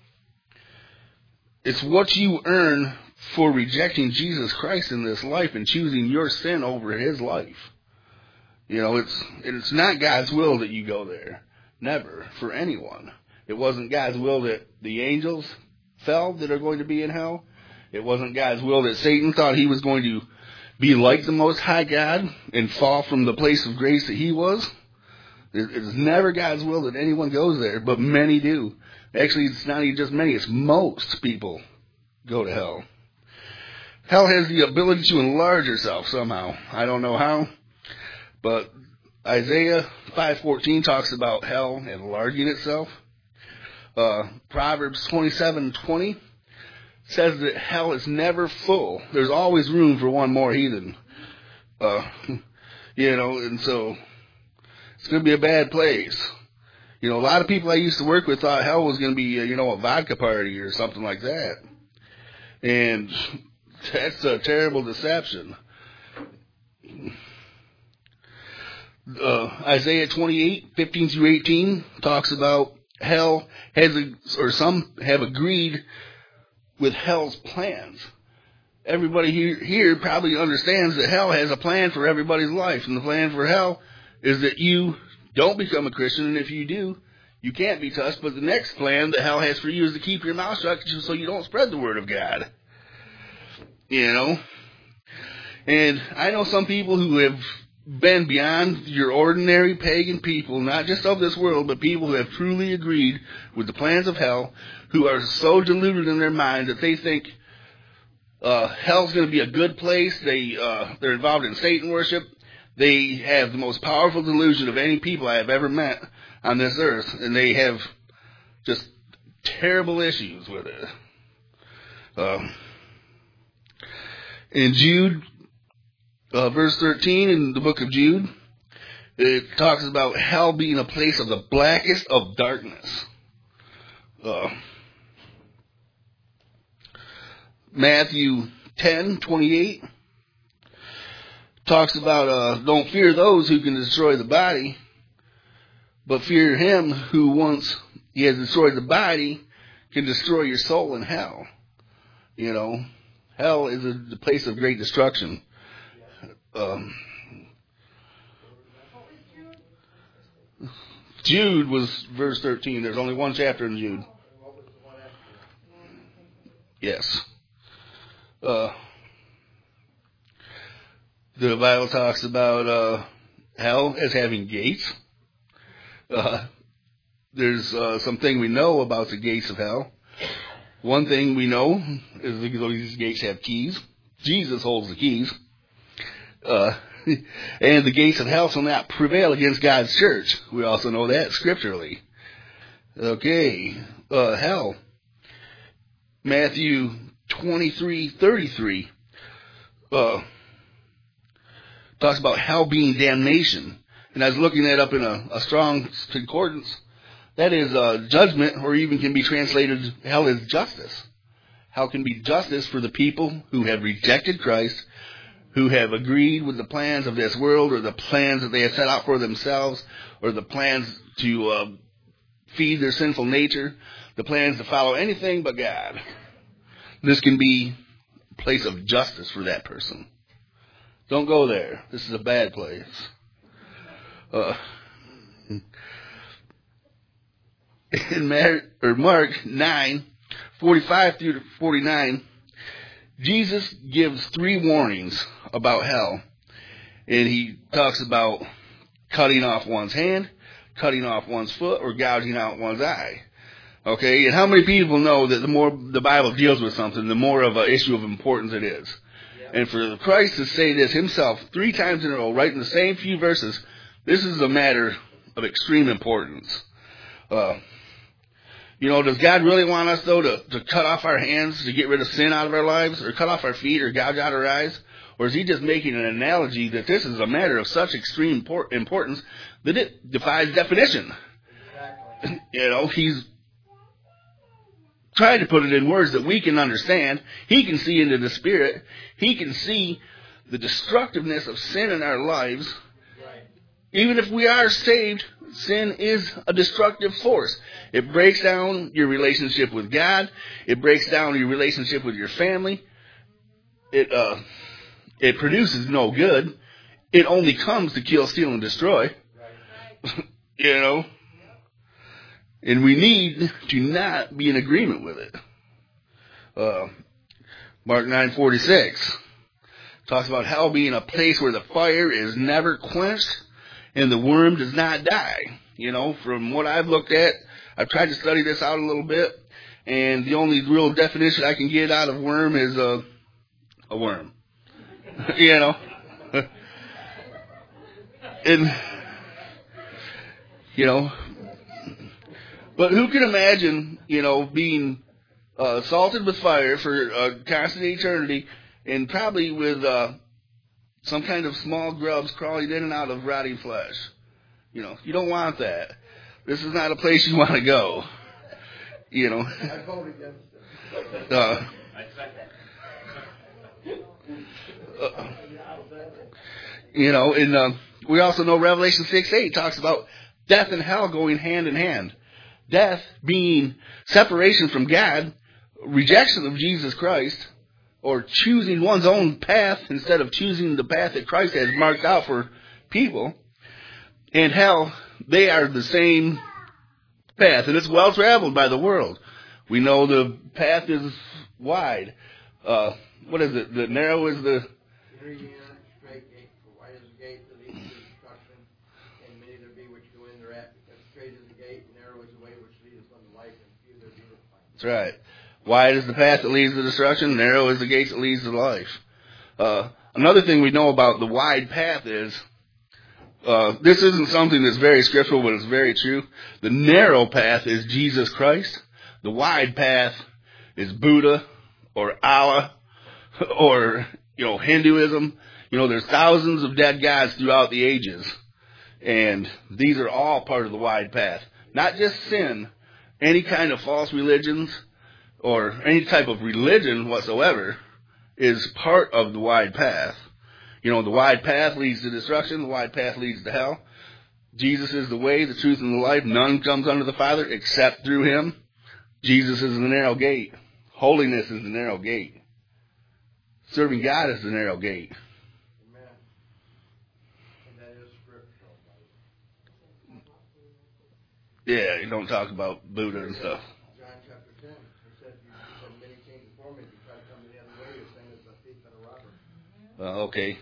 it's what you earn for rejecting Jesus Christ in this life and choosing your sin over his life. You know, it's, it's not God's will that you go there. Never, for anyone. It wasn't God's will that the angels fell that are going to be in hell. It wasn't God's will that Satan thought he was going to be like the Most High God and fall from the place of grace that he was. It is never God's will that anyone goes there, but many do. Actually, it's not even just many, it's most people go to hell. Hell has the ability to enlarge itself somehow. I don't know how, but Isaiah five fourteen talks about hell enlarging itself. Uh, Proverbs twenty-seven twenty says that hell is never full. There's always room for one more heathen. Uh, you know, and so it's going to be a bad place. You know, a lot of people I used to work with thought hell was going to be, uh, you know, a vodka party or something like that. And that's a terrible deception. Uh, Isaiah twenty-eight, fifteen through eighteen talks about hell has, a, or some have agreed with hell's plans. Everybody here, here probably understands that hell has a plan for everybody's life. And the plan for hell is that you don't become a Christian. And if you do, you can't be touched. But the next plan that hell has for you is to keep your mouth shut so you don't spread the word of God. You know? And I know some people who have been beyond your ordinary pagan people, not just of this world, but people who have truly agreed with the plans of hell, who are so deluded in their mind that they think uh, hell's going to be a good place. They, uh, they're involved in Satan worship. They have the most powerful delusion of any people I have ever met on this earth, and they have just terrible issues with it. Um, in Jude, uh, verse thirteen in the book of Jude, it talks about hell being a place of the blackest of darkness. Uh, Matthew ten twenty-eight talks about uh, don't fear those who can destroy the body, but fear him who once he has destroyed the body can destroy your soul in hell. You know, hell is a, the place of great destruction. Um, Jude was verse thirteen. There's only one chapter in Jude. Yes. Uh, the Bible talks about uh, hell as having gates. Uh, there's uh, something we know about the gates of hell. One thing we know is that these gates have keys. Jesus holds the keys. Uh, and the gates of hell shall not prevail against God's church. We also know that scripturally. Okay. Uh, hell. Matthew twenty-three thirty-three uh, talks about hell being damnation. And I was looking that up in a, a strong concordance. That is uh, judgment, or even can be translated, hell is justice. Hell can be justice for the people who have rejected Christ, who have agreed with the plans of this world, or the plans that they have set out for themselves, or the plans to uh, feed their sinful nature, the plans to follow anything but God. This can be a place of justice for that person. Don't go there. This is a bad place. Uh, in Mar- or Mark nine, forty-five through forty-nine, Jesus gives three warnings about hell. And he talks about cutting off one's hand, cutting off one's foot, or gouging out one's eye. Okay, and how many people know that the more the Bible deals with something, the more of an issue of importance it is? Yeah. And for Christ to say this himself three times in a row, right in the same few verses, this is a matter of extreme importance. Uh, you know, does God really want us, though, to, to cut off our hands to get rid of sin out of our lives, or cut off our feet, or gouge out our eyes? Or is he just making an analogy that this is a matter of such extreme importance that it defies definition? Exactly. You know, he's trying to put it in words that we can understand. He can see into the spirit. He can see the destructiveness of sin in our lives. Right. Even if we are saved, sin is a destructive force. It breaks down your relationship with God. It breaks down your relationship with your family. It uh, it produces no good. It only comes to kill, steal, and destroy. Right. You know? And we need to not be in agreement with it. Uh, Mark nine forty-six talks about hell being a place where the fire is never quenched and the worm does not die. You know, from what I've looked at, I've tried to study this out a little bit, and the only real definition I can get out of worm is a, a worm. You know? And, you know, But who can imagine, you know, being uh, salted with fire for a constant eternity, and probably with uh, some kind of small grubs crawling in and out of rotting flesh? You know, you don't want that. This is not a place you want to go. You know. I vote against it. Uh, uh, you know, and uh, we also know Revelation six eight talks about death and hell going hand in hand. Death being separation from God, rejection of Jesus Christ, or choosing one's own path instead of choosing the path that Christ has marked out for people. And hell, they are the same path, and it's well traveled by the world. We know the path is wide. Uh, what is it? The narrow is the... Straight gate, for wide is the gate that leads to destruction, and many there be which go in thereat, because straight is the gate, and narrow is the way which leadeth unto life, and few there be that find it. That's right. Wide is the path that leads to destruction, narrow is the gate that leads to life. Uh, another thing we know about the wide path is, uh, this isn't something that's very scriptural, but it's very true. The narrow path is Jesus Christ. The wide path is Buddha or Allah or, you know, Hinduism. You know, there's thousands of dead gods throughout the ages. And these are all part of the wide path. Not just sin, any kind of false religions or any type of religion whatsoever is part of the wide path. You know, the wide path leads to destruction. The wide path leads to hell. Jesus is the way, the truth, and the life. None comes unto the Father except through him. Jesus is the narrow gate. Holiness is the narrow gate. Serving God is the narrow gate. Amen. And that is scriptural. Yeah, you don't talk about Buddha and stuff. John chapter ten, it said, you said many came before me, you try to come the other way, you're saying it's a thief and a robber. Uh, okay.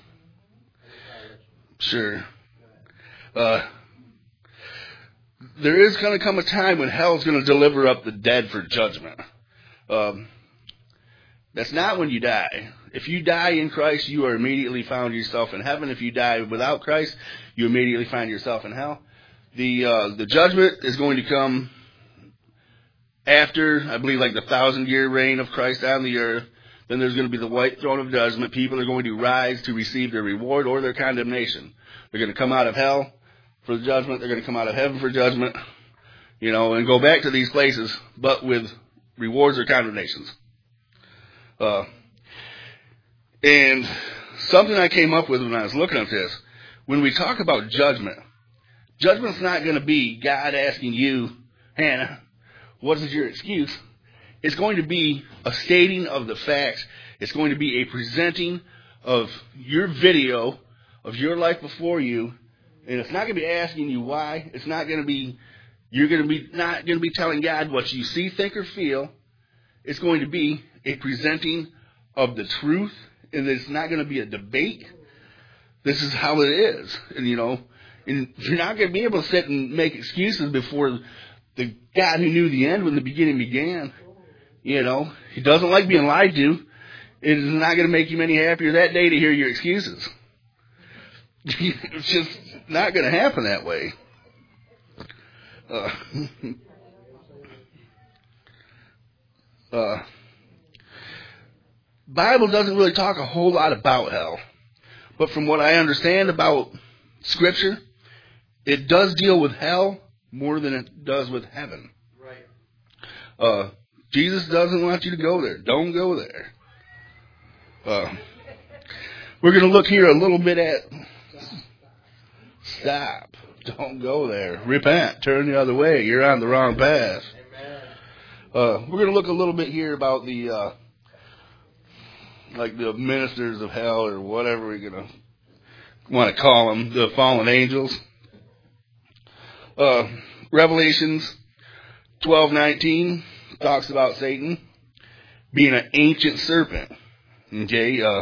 Sure. Uh, there is going to come a time when hell's going to deliver up the dead for judgment. Um, that's not when you die. If you die in Christ, you are immediately found yourself in heaven. If you die without Christ, you immediately find yourself in hell. The uh, the judgment is going to come after, I believe, like the thousand year reign of Christ on the earth. Then there's going to be the white throne of judgment. People are going to rise to receive their reward or their condemnation. They're going to come out of hell for the judgment. They're going to come out of heaven for judgment, you know, and go back to these places, but with rewards or condemnations. Uh, and something I came up with when I was looking at this, when we talk about judgment, judgment's not going to be God asking you, Hannah, what is your excuse? It's going to be a stating of the facts. It's going to be a presenting of your video of your life before you. And it's not going to be asking you why. It's not going to be, you're going to be not going to be telling God what you see, think, or feel. It's going to be a presenting of the truth. And it's not going to be a debate. This is how it is. And, you know, and you're not going to be able to sit and make excuses before the God who knew the end when the beginning began. You know, he doesn't like being lied to. It is not going to make you any happier that day to hear your excuses. It's just not going to happen that way. Uh, uh, Bible doesn't really talk a whole lot about hell. But from what I understand about Scripture, it does deal with hell more than it does with heaven. Right. Uh, Jesus doesn't want you to go there. Don't go there. Uh, we're going to look here a little bit at... Stop. Don't go there. Repent. Turn the other way. You're on the wrong path. Amen. Uh, we're going to look a little bit here about the... Uh, like the ministers of hell or whatever we're going to want to call them, the fallen angels. Uh, Revelations twelve nineteen talks about Satan being an ancient serpent. Okay, uh,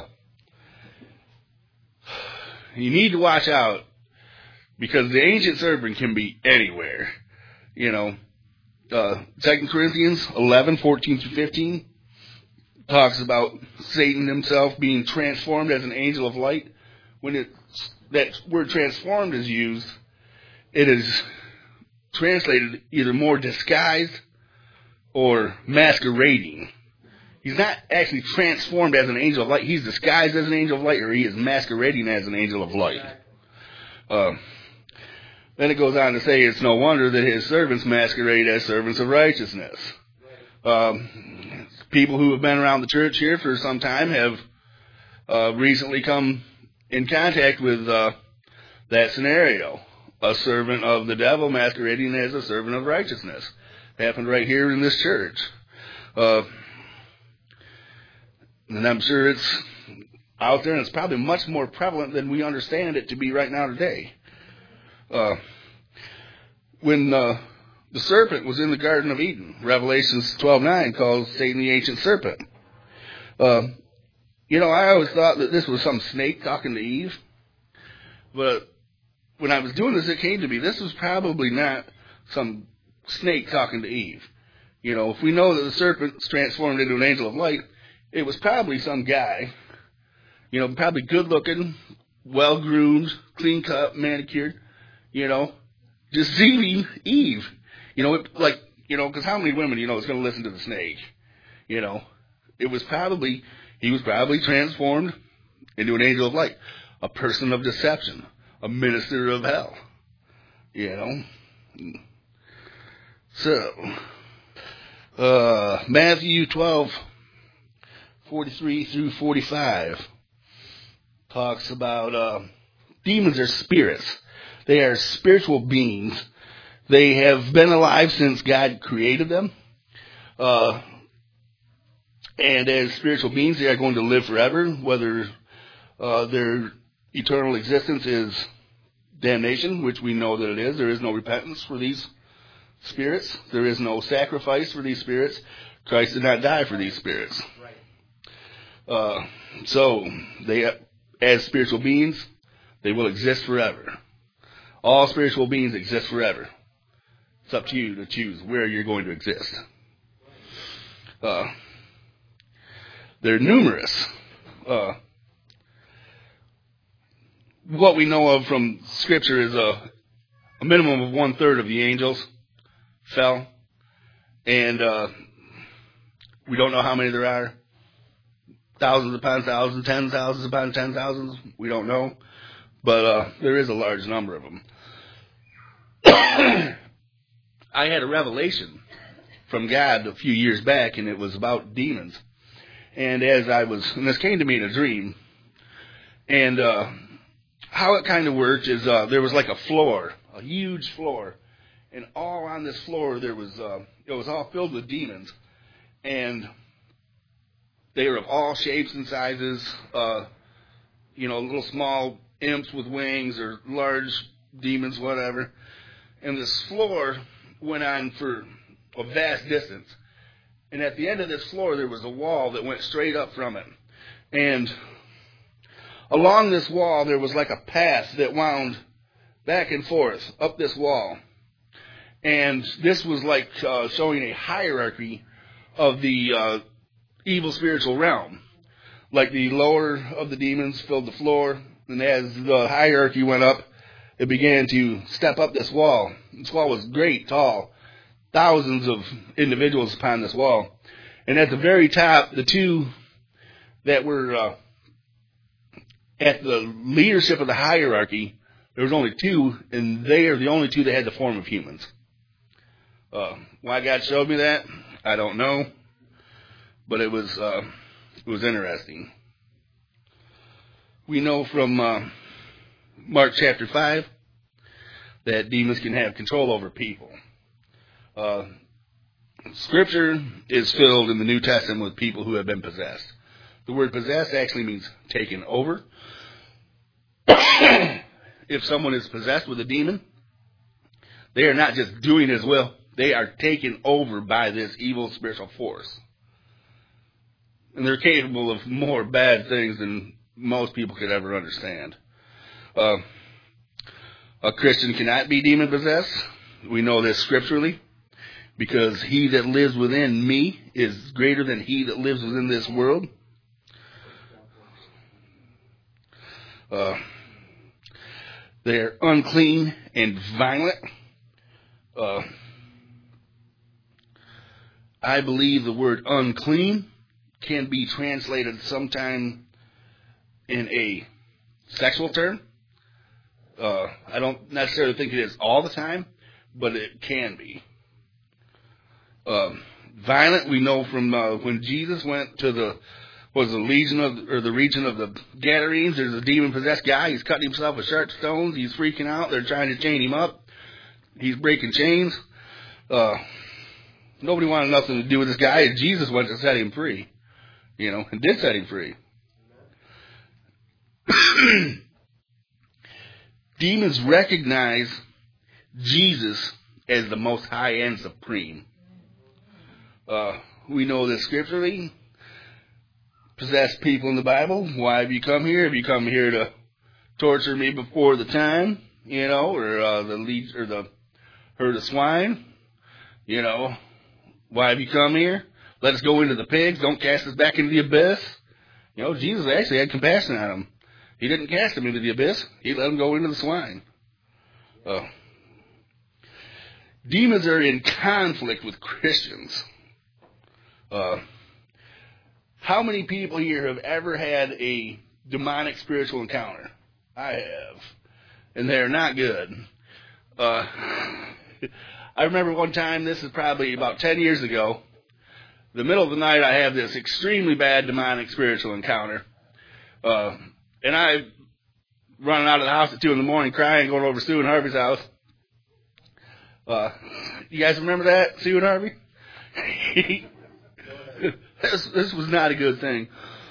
you need to watch out because the ancient serpent can be anywhere. You know, uh, Second Corinthians eleven fourteen through fifteen talks about Satan himself being transformed as an angel of light. When it, that word transformed is used, it is translated either more disguised or masquerading. He's not actually transformed as an angel of light. He's disguised as an angel of light, or he is masquerading as an angel of light. Uh, then it goes on to say it's no wonder that his servants masquerade as servants of righteousness. Um, people who have been around the church here for some time have uh, recently come in contact with uh, that scenario. A servant of the devil masquerading as a servant of righteousness. Happened right here in this church. Uh, and I'm sure it's out there, and it's probably much more prevalent than we understand it to be right now today. Uh, when uh, the serpent was in the Garden of Eden, Revelations twelve nine calls Satan the ancient serpent. Uh, you know, I always thought that this was some snake talking to Eve. But when I was doing this, it came to me, this was probably not some snake talking to Eve. You know, if we know that the serpent's transformed into an angel of light, it was probably some guy, you know, probably good-looking, well-groomed, clean-cut, manicured, you know, deceiving Eve. You know, it, like, you know, because how many women, you know, is going to listen to the snake? You know, it was probably, he was probably transformed into an angel of light, a person of deception, a minister of hell, you know. So, uh, Matthew twelve, forty-three through forty-five talks about uh, demons are spirits. They are spiritual beings. They have been alive since God created them. Uh, and as spiritual beings, they are going to live forever, whether uh, their eternal existence is damnation, which we know that it is. There is no repentance for these spirits. There is no sacrifice for these spirits. Christ did not die for these spirits. Uh, so, they, as spiritual beings, they will exist forever. All spiritual beings exist forever. It's up to you to choose where you're going to exist. Uh, they're numerous. Uh, what we know of from Scripture is a, a minimum of one-third of the angels fell. And uh, we don't know how many there are. Thousands upon thousands, ten thousands upon ten thousands. We don't know. But uh, there is a large number of them. I had a revelation from God a few years back, and it was about demons. And as I was, and this came to me in a dream, and uh, how it kind of worked is uh, there was like a floor, a huge floor, and all on this floor there was, uh, it was all filled with demons, and they were of all shapes and sizes, uh, you know, little small imps with wings or large demons, whatever. And this floor went on for a vast distance. And at the end of this floor, there was a wall that went straight up from it. And along this wall, there was like a path that wound back and forth up this wall. And this was like uh, showing a hierarchy of the uh, evil spiritual realm. Like the lower of the demons filled the floor, and as the hierarchy went up, it began to step up this wall. This wall was great, tall, thousands of individuals upon this wall. And at the very top, the two that were uh, at the leadership of the hierarchy, there was only two, and they are the only two that had the form of humans. Uh, why God showed me that, I don't know, but it was uh, it was interesting. We know from uh, Mark chapter five that demons can have control over people. Uh, scripture is filled in the New Testament with people who have been possessed. The word possessed actually means taken over. If someone is possessed with a demon, they are not just doing his will. They are taken over by this evil spiritual force. And they're capable of more bad things than most people could ever understand. Uh, a Christian cannot be demon-possessed. We know this scripturally. Because he that lives within me is greater than he that lives within this world. Uh, they are unclean and violent. Uh, I believe the word unclean can be translated sometime in a sexual term. Uh, I don't necessarily think it is all the time, but it can be. Um, violent, we know from uh, when Jesus went to the was the legion of or the region of the Gadarenes. There's a demon possessed guy. He's cutting himself with sharp stones. He's freaking out. They're trying to chain him up. He's breaking chains. Uh, nobody wanted nothing to do with this guy, and Jesus went to set him free. You know, and did set him free. Demons recognize Jesus as the Most High and Supreme. Uh, we know this scripturally. Possessed people in the Bible. Why have you come here? Have you come here to torture me before the time? You know, or uh, the lead, or the herd of swine? You know, why have you come here? Let us go into the pigs. Don't cast us back into the abyss. You know, Jesus actually had compassion on them. He didn't cast them into the abyss. He let them go into the swine. Uh, demons are in conflict with Christians. Uh, how many people here have ever had a demonic spiritual encounter? I have. And they're not good. Uh, I remember one time, this is probably about ten years ago, the middle of the night I have this extremely bad demonic spiritual encounter. Uh, and I running out of the house at two in the morning crying, going over to Sue and Harvey's house. Uh, you guys remember that, Sue and Harvey? this, this was not a good thing.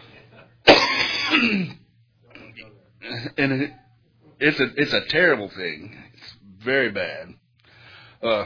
And it, it's a it's a terrible thing. It's very bad. Uh,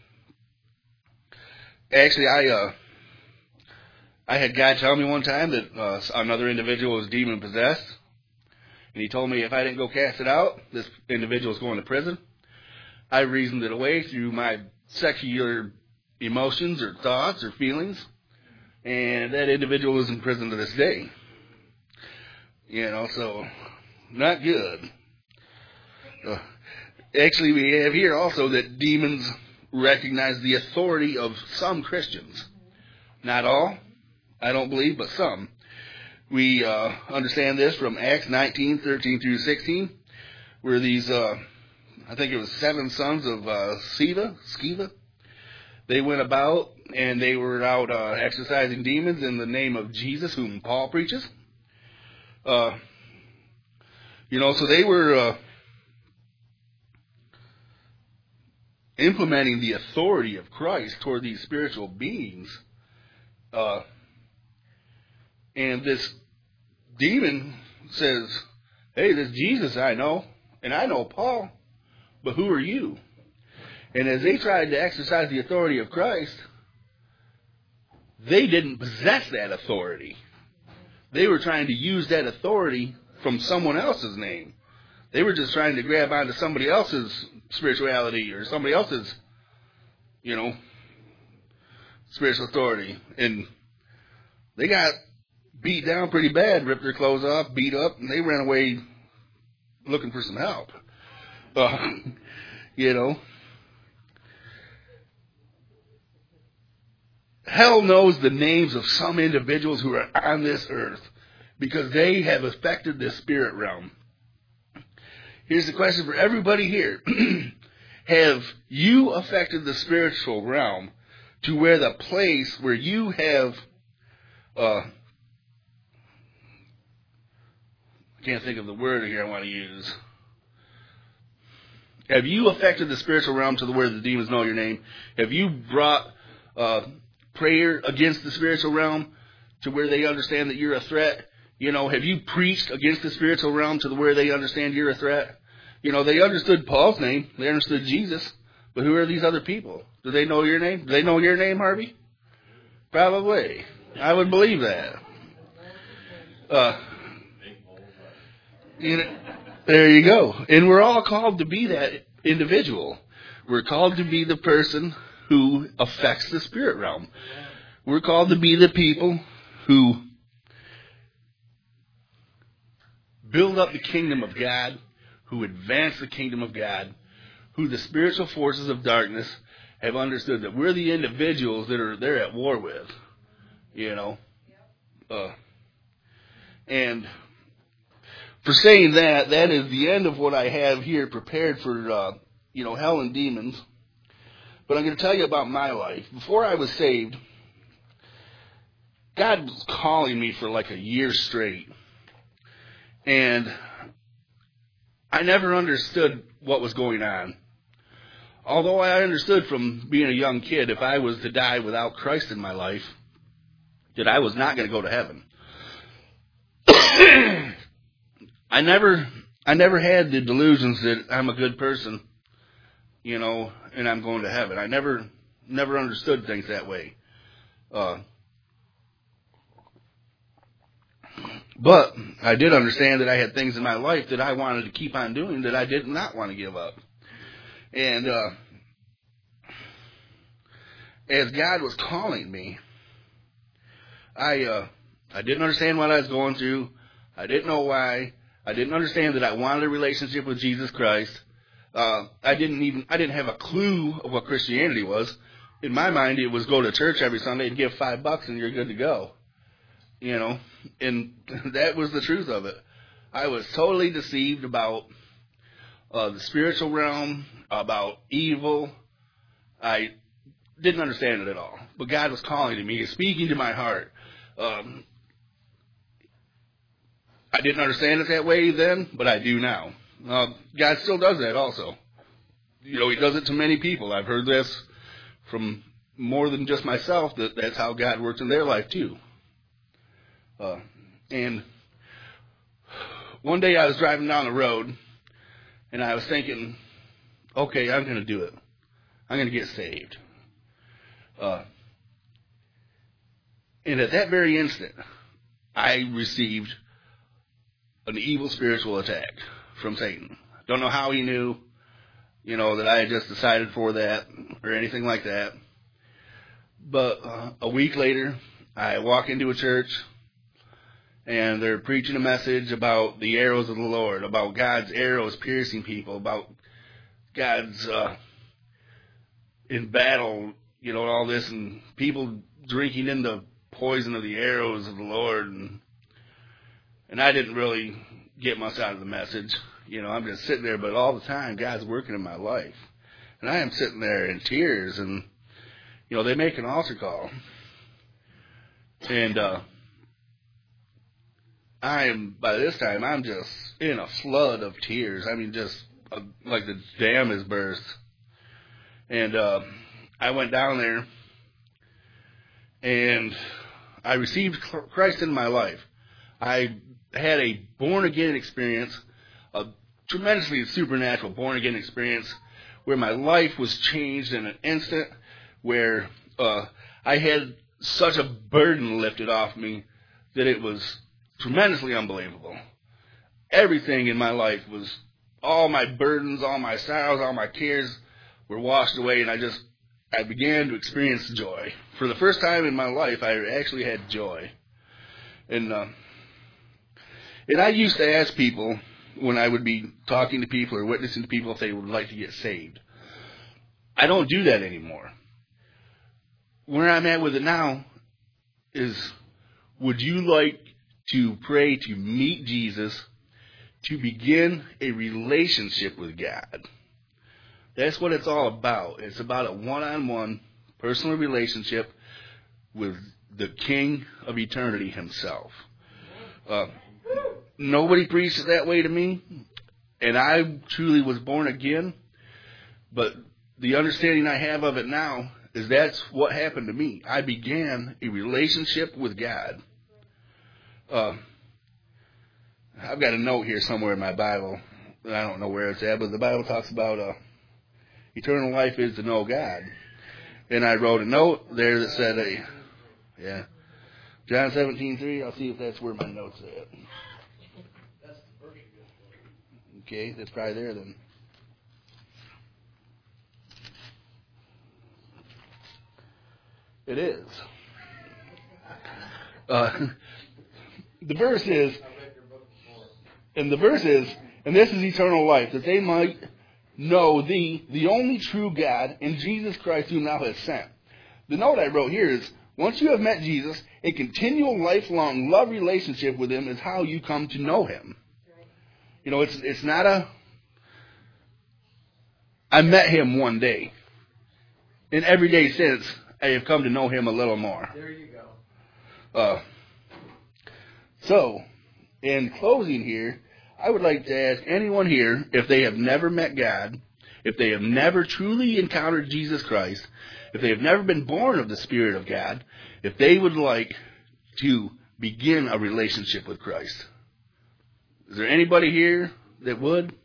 actually, I uh, I had a guy tell me one time that uh, another individual was demon possessed, and he told me if I didn't go cast it out, this individual was going to prison. I reasoned it away through my secular emotions or thoughts or feelings, and that individual is in prison to this day. You know, so not good. Uh, actually, we have here also that demons recognize the authority of some Christians. Not all, I don't believe, but some. We uh, understand this from Acts nineteen, thirteen through sixteen, where these, uh, I think it was seven sons of uh, Sceva, Sceva, they went about and they were out uh, exorcising demons in the name of Jesus, whom Paul preaches. Uh, you know, so they were uh, implementing the authority of Christ toward these spiritual beings. Uh, and this demon says, hey, this Jesus I know, and I know Paul, but who are you? And as they tried to exercise the authority of Christ, they didn't possess that authority. They were trying to use that authority from someone else's name. They were just trying to grab onto somebody else's spirituality or somebody else's, you know, spiritual authority. And they got beat down pretty bad, ripped their clothes off, beat up, and they ran away looking for some help. Uh, you know. Hell knows the names of some individuals who are on this earth because they have affected the spirit realm. Here's the question for everybody here. Have you affected the spiritual realm to where the place where you have, uh, I can't think of the word here I want to use. Have you affected the spiritual realm to the where the demons know your name? Have you brought uh, prayer against the spiritual realm to where they understand that you're a threat? You know, have you preached against the spiritual realm to the where they understand you're a threat? You know, they understood Paul's name. They understood Jesus. But who are these other people? Do they know your name? Do they know your name, Harvey? Probably. I would believe that. Uh, you know, there you go. And we're all called to be that individual. We're called to be the person who affects the spirit realm. We're called to be the people who build up the kingdom of God, who advance the kingdom of God, who the spiritual forces of darkness have understood that we're the individuals that are they're at war with, you know. Uh, and for saying that, that is the end of what I have here prepared for, uh, you know, hell and demons. But I'm going to tell you about my life. Before I was saved, God was calling me for like a year straight. And I never understood what was going on. Although I understood from being a young kid, if I was to die without Christ in my life, that I was not going to go to heaven. I never, I never had the delusions that I'm a good person, you know, and I'm going to heaven. I never, never understood things that way. Uh, but I did understand that I had things in my life that I wanted to keep on doing that I did not want to give up. And uh, as God was calling me, I uh, I didn't understand what I was going through. I didn't know why. I didn't understand that I wanted a relationship with Jesus Christ. Uh, I didn't even I didn't have a clue of what Christianity was. In my mind, it was go to church every Sunday and give five bucks and you're good to go. You know, and that was the truth of it. I was totally deceived about uh, the spiritual realm, about evil. I didn't understand it at all. But God was calling to me, speaking to my heart. Um, I didn't understand it that way then, but I do now. Uh, God still does that also. You know, He does it to many people. I've heard this from more than just myself, that that's how God works in their life too. Uh, and one day I was driving down the road, and I was thinking, okay, I'm going to do it. I'm going to get saved. Uh, and at that very instant, I received an evil spiritual attack from Satan. Don't know how he knew, you know, that I had just decided for that or anything like that. But uh, a week later, I walk into a church, and they're preaching a message about the arrows of the Lord, about God's arrows piercing people, about God's uh, in battle, you know, all this, and people drinking in the poison of the arrows of the Lord. And, and I didn't really get much out of the message. You know, I'm just sitting there, but all the time, God's working in my life. And I am sitting there in tears, and, you know, they make an altar call. And, uh, I am, by this time, I'm just in a flood of tears. I mean, just uh, like the dam is burst. And uh, I went down there, and I received Christ in my life. I had a born-again experience, a tremendously supernatural born-again experience, where my life was changed in an instant, where uh, I had such a burden lifted off me that it was tremendously unbelievable. Everything in my life was, all my burdens, all my sorrows, all my cares were washed away, and I just, I began to experience joy. For the first time in my life, I actually had joy. And, uh, and I used to ask people, when I would be talking to people or witnessing to people, if they would like to get saved. I don't do that anymore. Where I'm at with it now is, would you like to pray to meet Jesus, to begin a relationship with God? That's what it's all about. It's about a one-on-one personal relationship with the King of eternity himself. Uh, nobody preaches that way to me, and I truly was born again, but the understanding I have of it now is that's what happened to me. I began a relationship with God. Uh, I've got a note here somewhere in my Bible. I don't know where it's at, but the Bible talks about uh, eternal life is to know God. And I wrote a note there that said, uh, yeah, John seventeen three. I'll see if that's where my note's at. That's the verse you just quoted. Okay, that's probably there then. It is. Uh, the verse is, and the verse is, and this is eternal life, that they might know thee, the only true God, and Jesus Christ whom thou hast sent. The note I wrote here is, once you have met Jesus, a continual, lifelong love relationship with him is how you come to know him. You know, it's it's not a, I met him one day. And every day since, I have come to know him a little more. There you go. Uh, so, in closing here, I would like to ask anyone here, if they have never met God, if they have never truly encountered Jesus Christ, if they have never been born of the Spirit of God, if they would like to begin a relationship with Christ. Is there anybody here that would?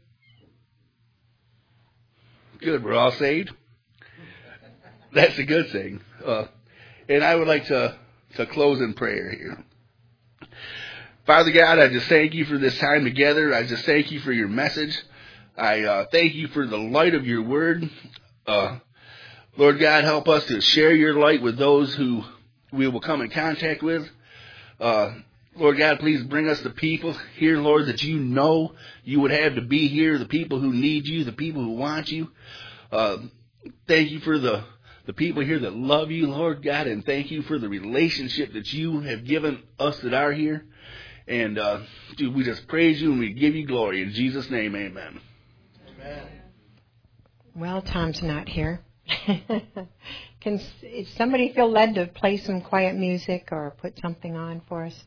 Good, we're all saved. That's a good thing. Uh, and I would like to, to close in prayer here. Father God, I just thank you for this time together. I just thank you for your message. I uh, thank you for the light of your word. Uh, Lord God, help us to share your light with those who we will come in contact with. Uh, Lord God, please bring us the people here, Lord, that you know you would have to be here, the people who need you, the people who want you. Uh, thank you for the, the people here that love you, Lord God, and thank you for the relationship that you have given us that are here. And, uh, dude, we just praise you and we give you glory. In Jesus' name, amen. Amen. Well, Tom's not here. Can if somebody feel led to play some quiet music or put something on for us?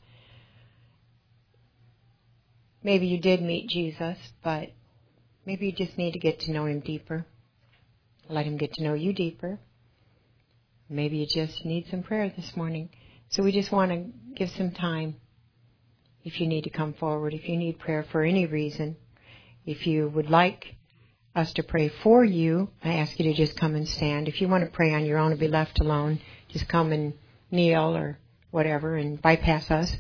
Maybe you did meet Jesus, but maybe you just need to get to know him deeper. Let him get to know you deeper. Maybe you just need some prayer this morning. So we just want to give some time. If you need to come forward, if you need prayer for any reason, if you would like us to pray for you, I ask you to just come and stand. If you want to pray on your own and be left alone, just come and kneel or whatever and bypass us.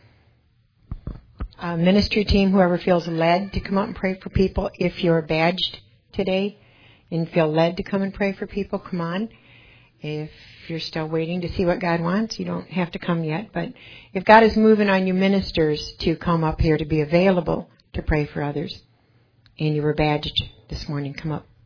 Uh, ministry team, whoever feels led to come up and pray for people, if you're badged today and feel led to come and pray for people, come on. If you're still waiting to see what God wants, you don't have to come yet. But if God is moving on you ministers to come up here to be available to pray for others, and you were badged this morning, come up.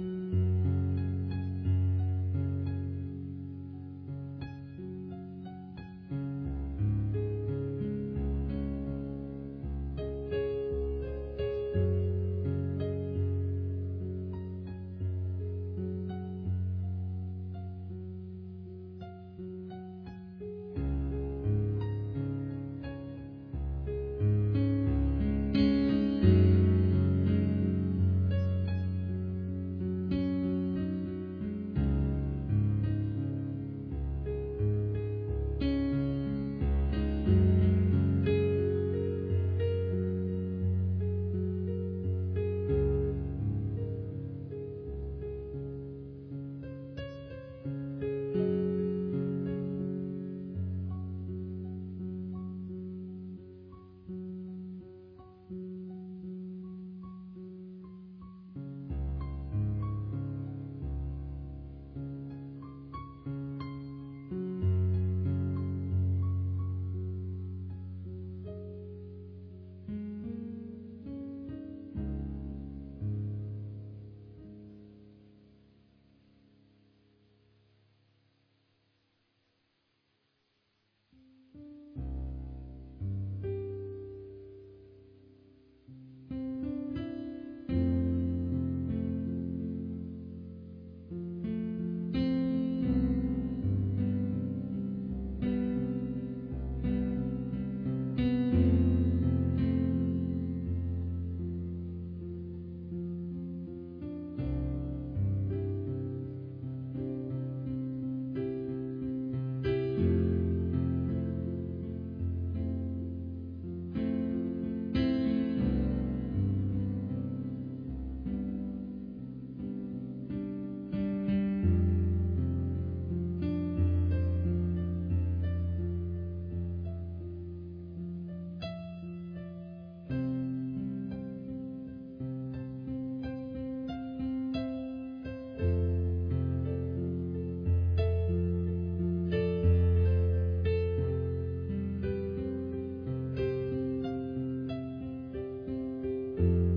Thank you.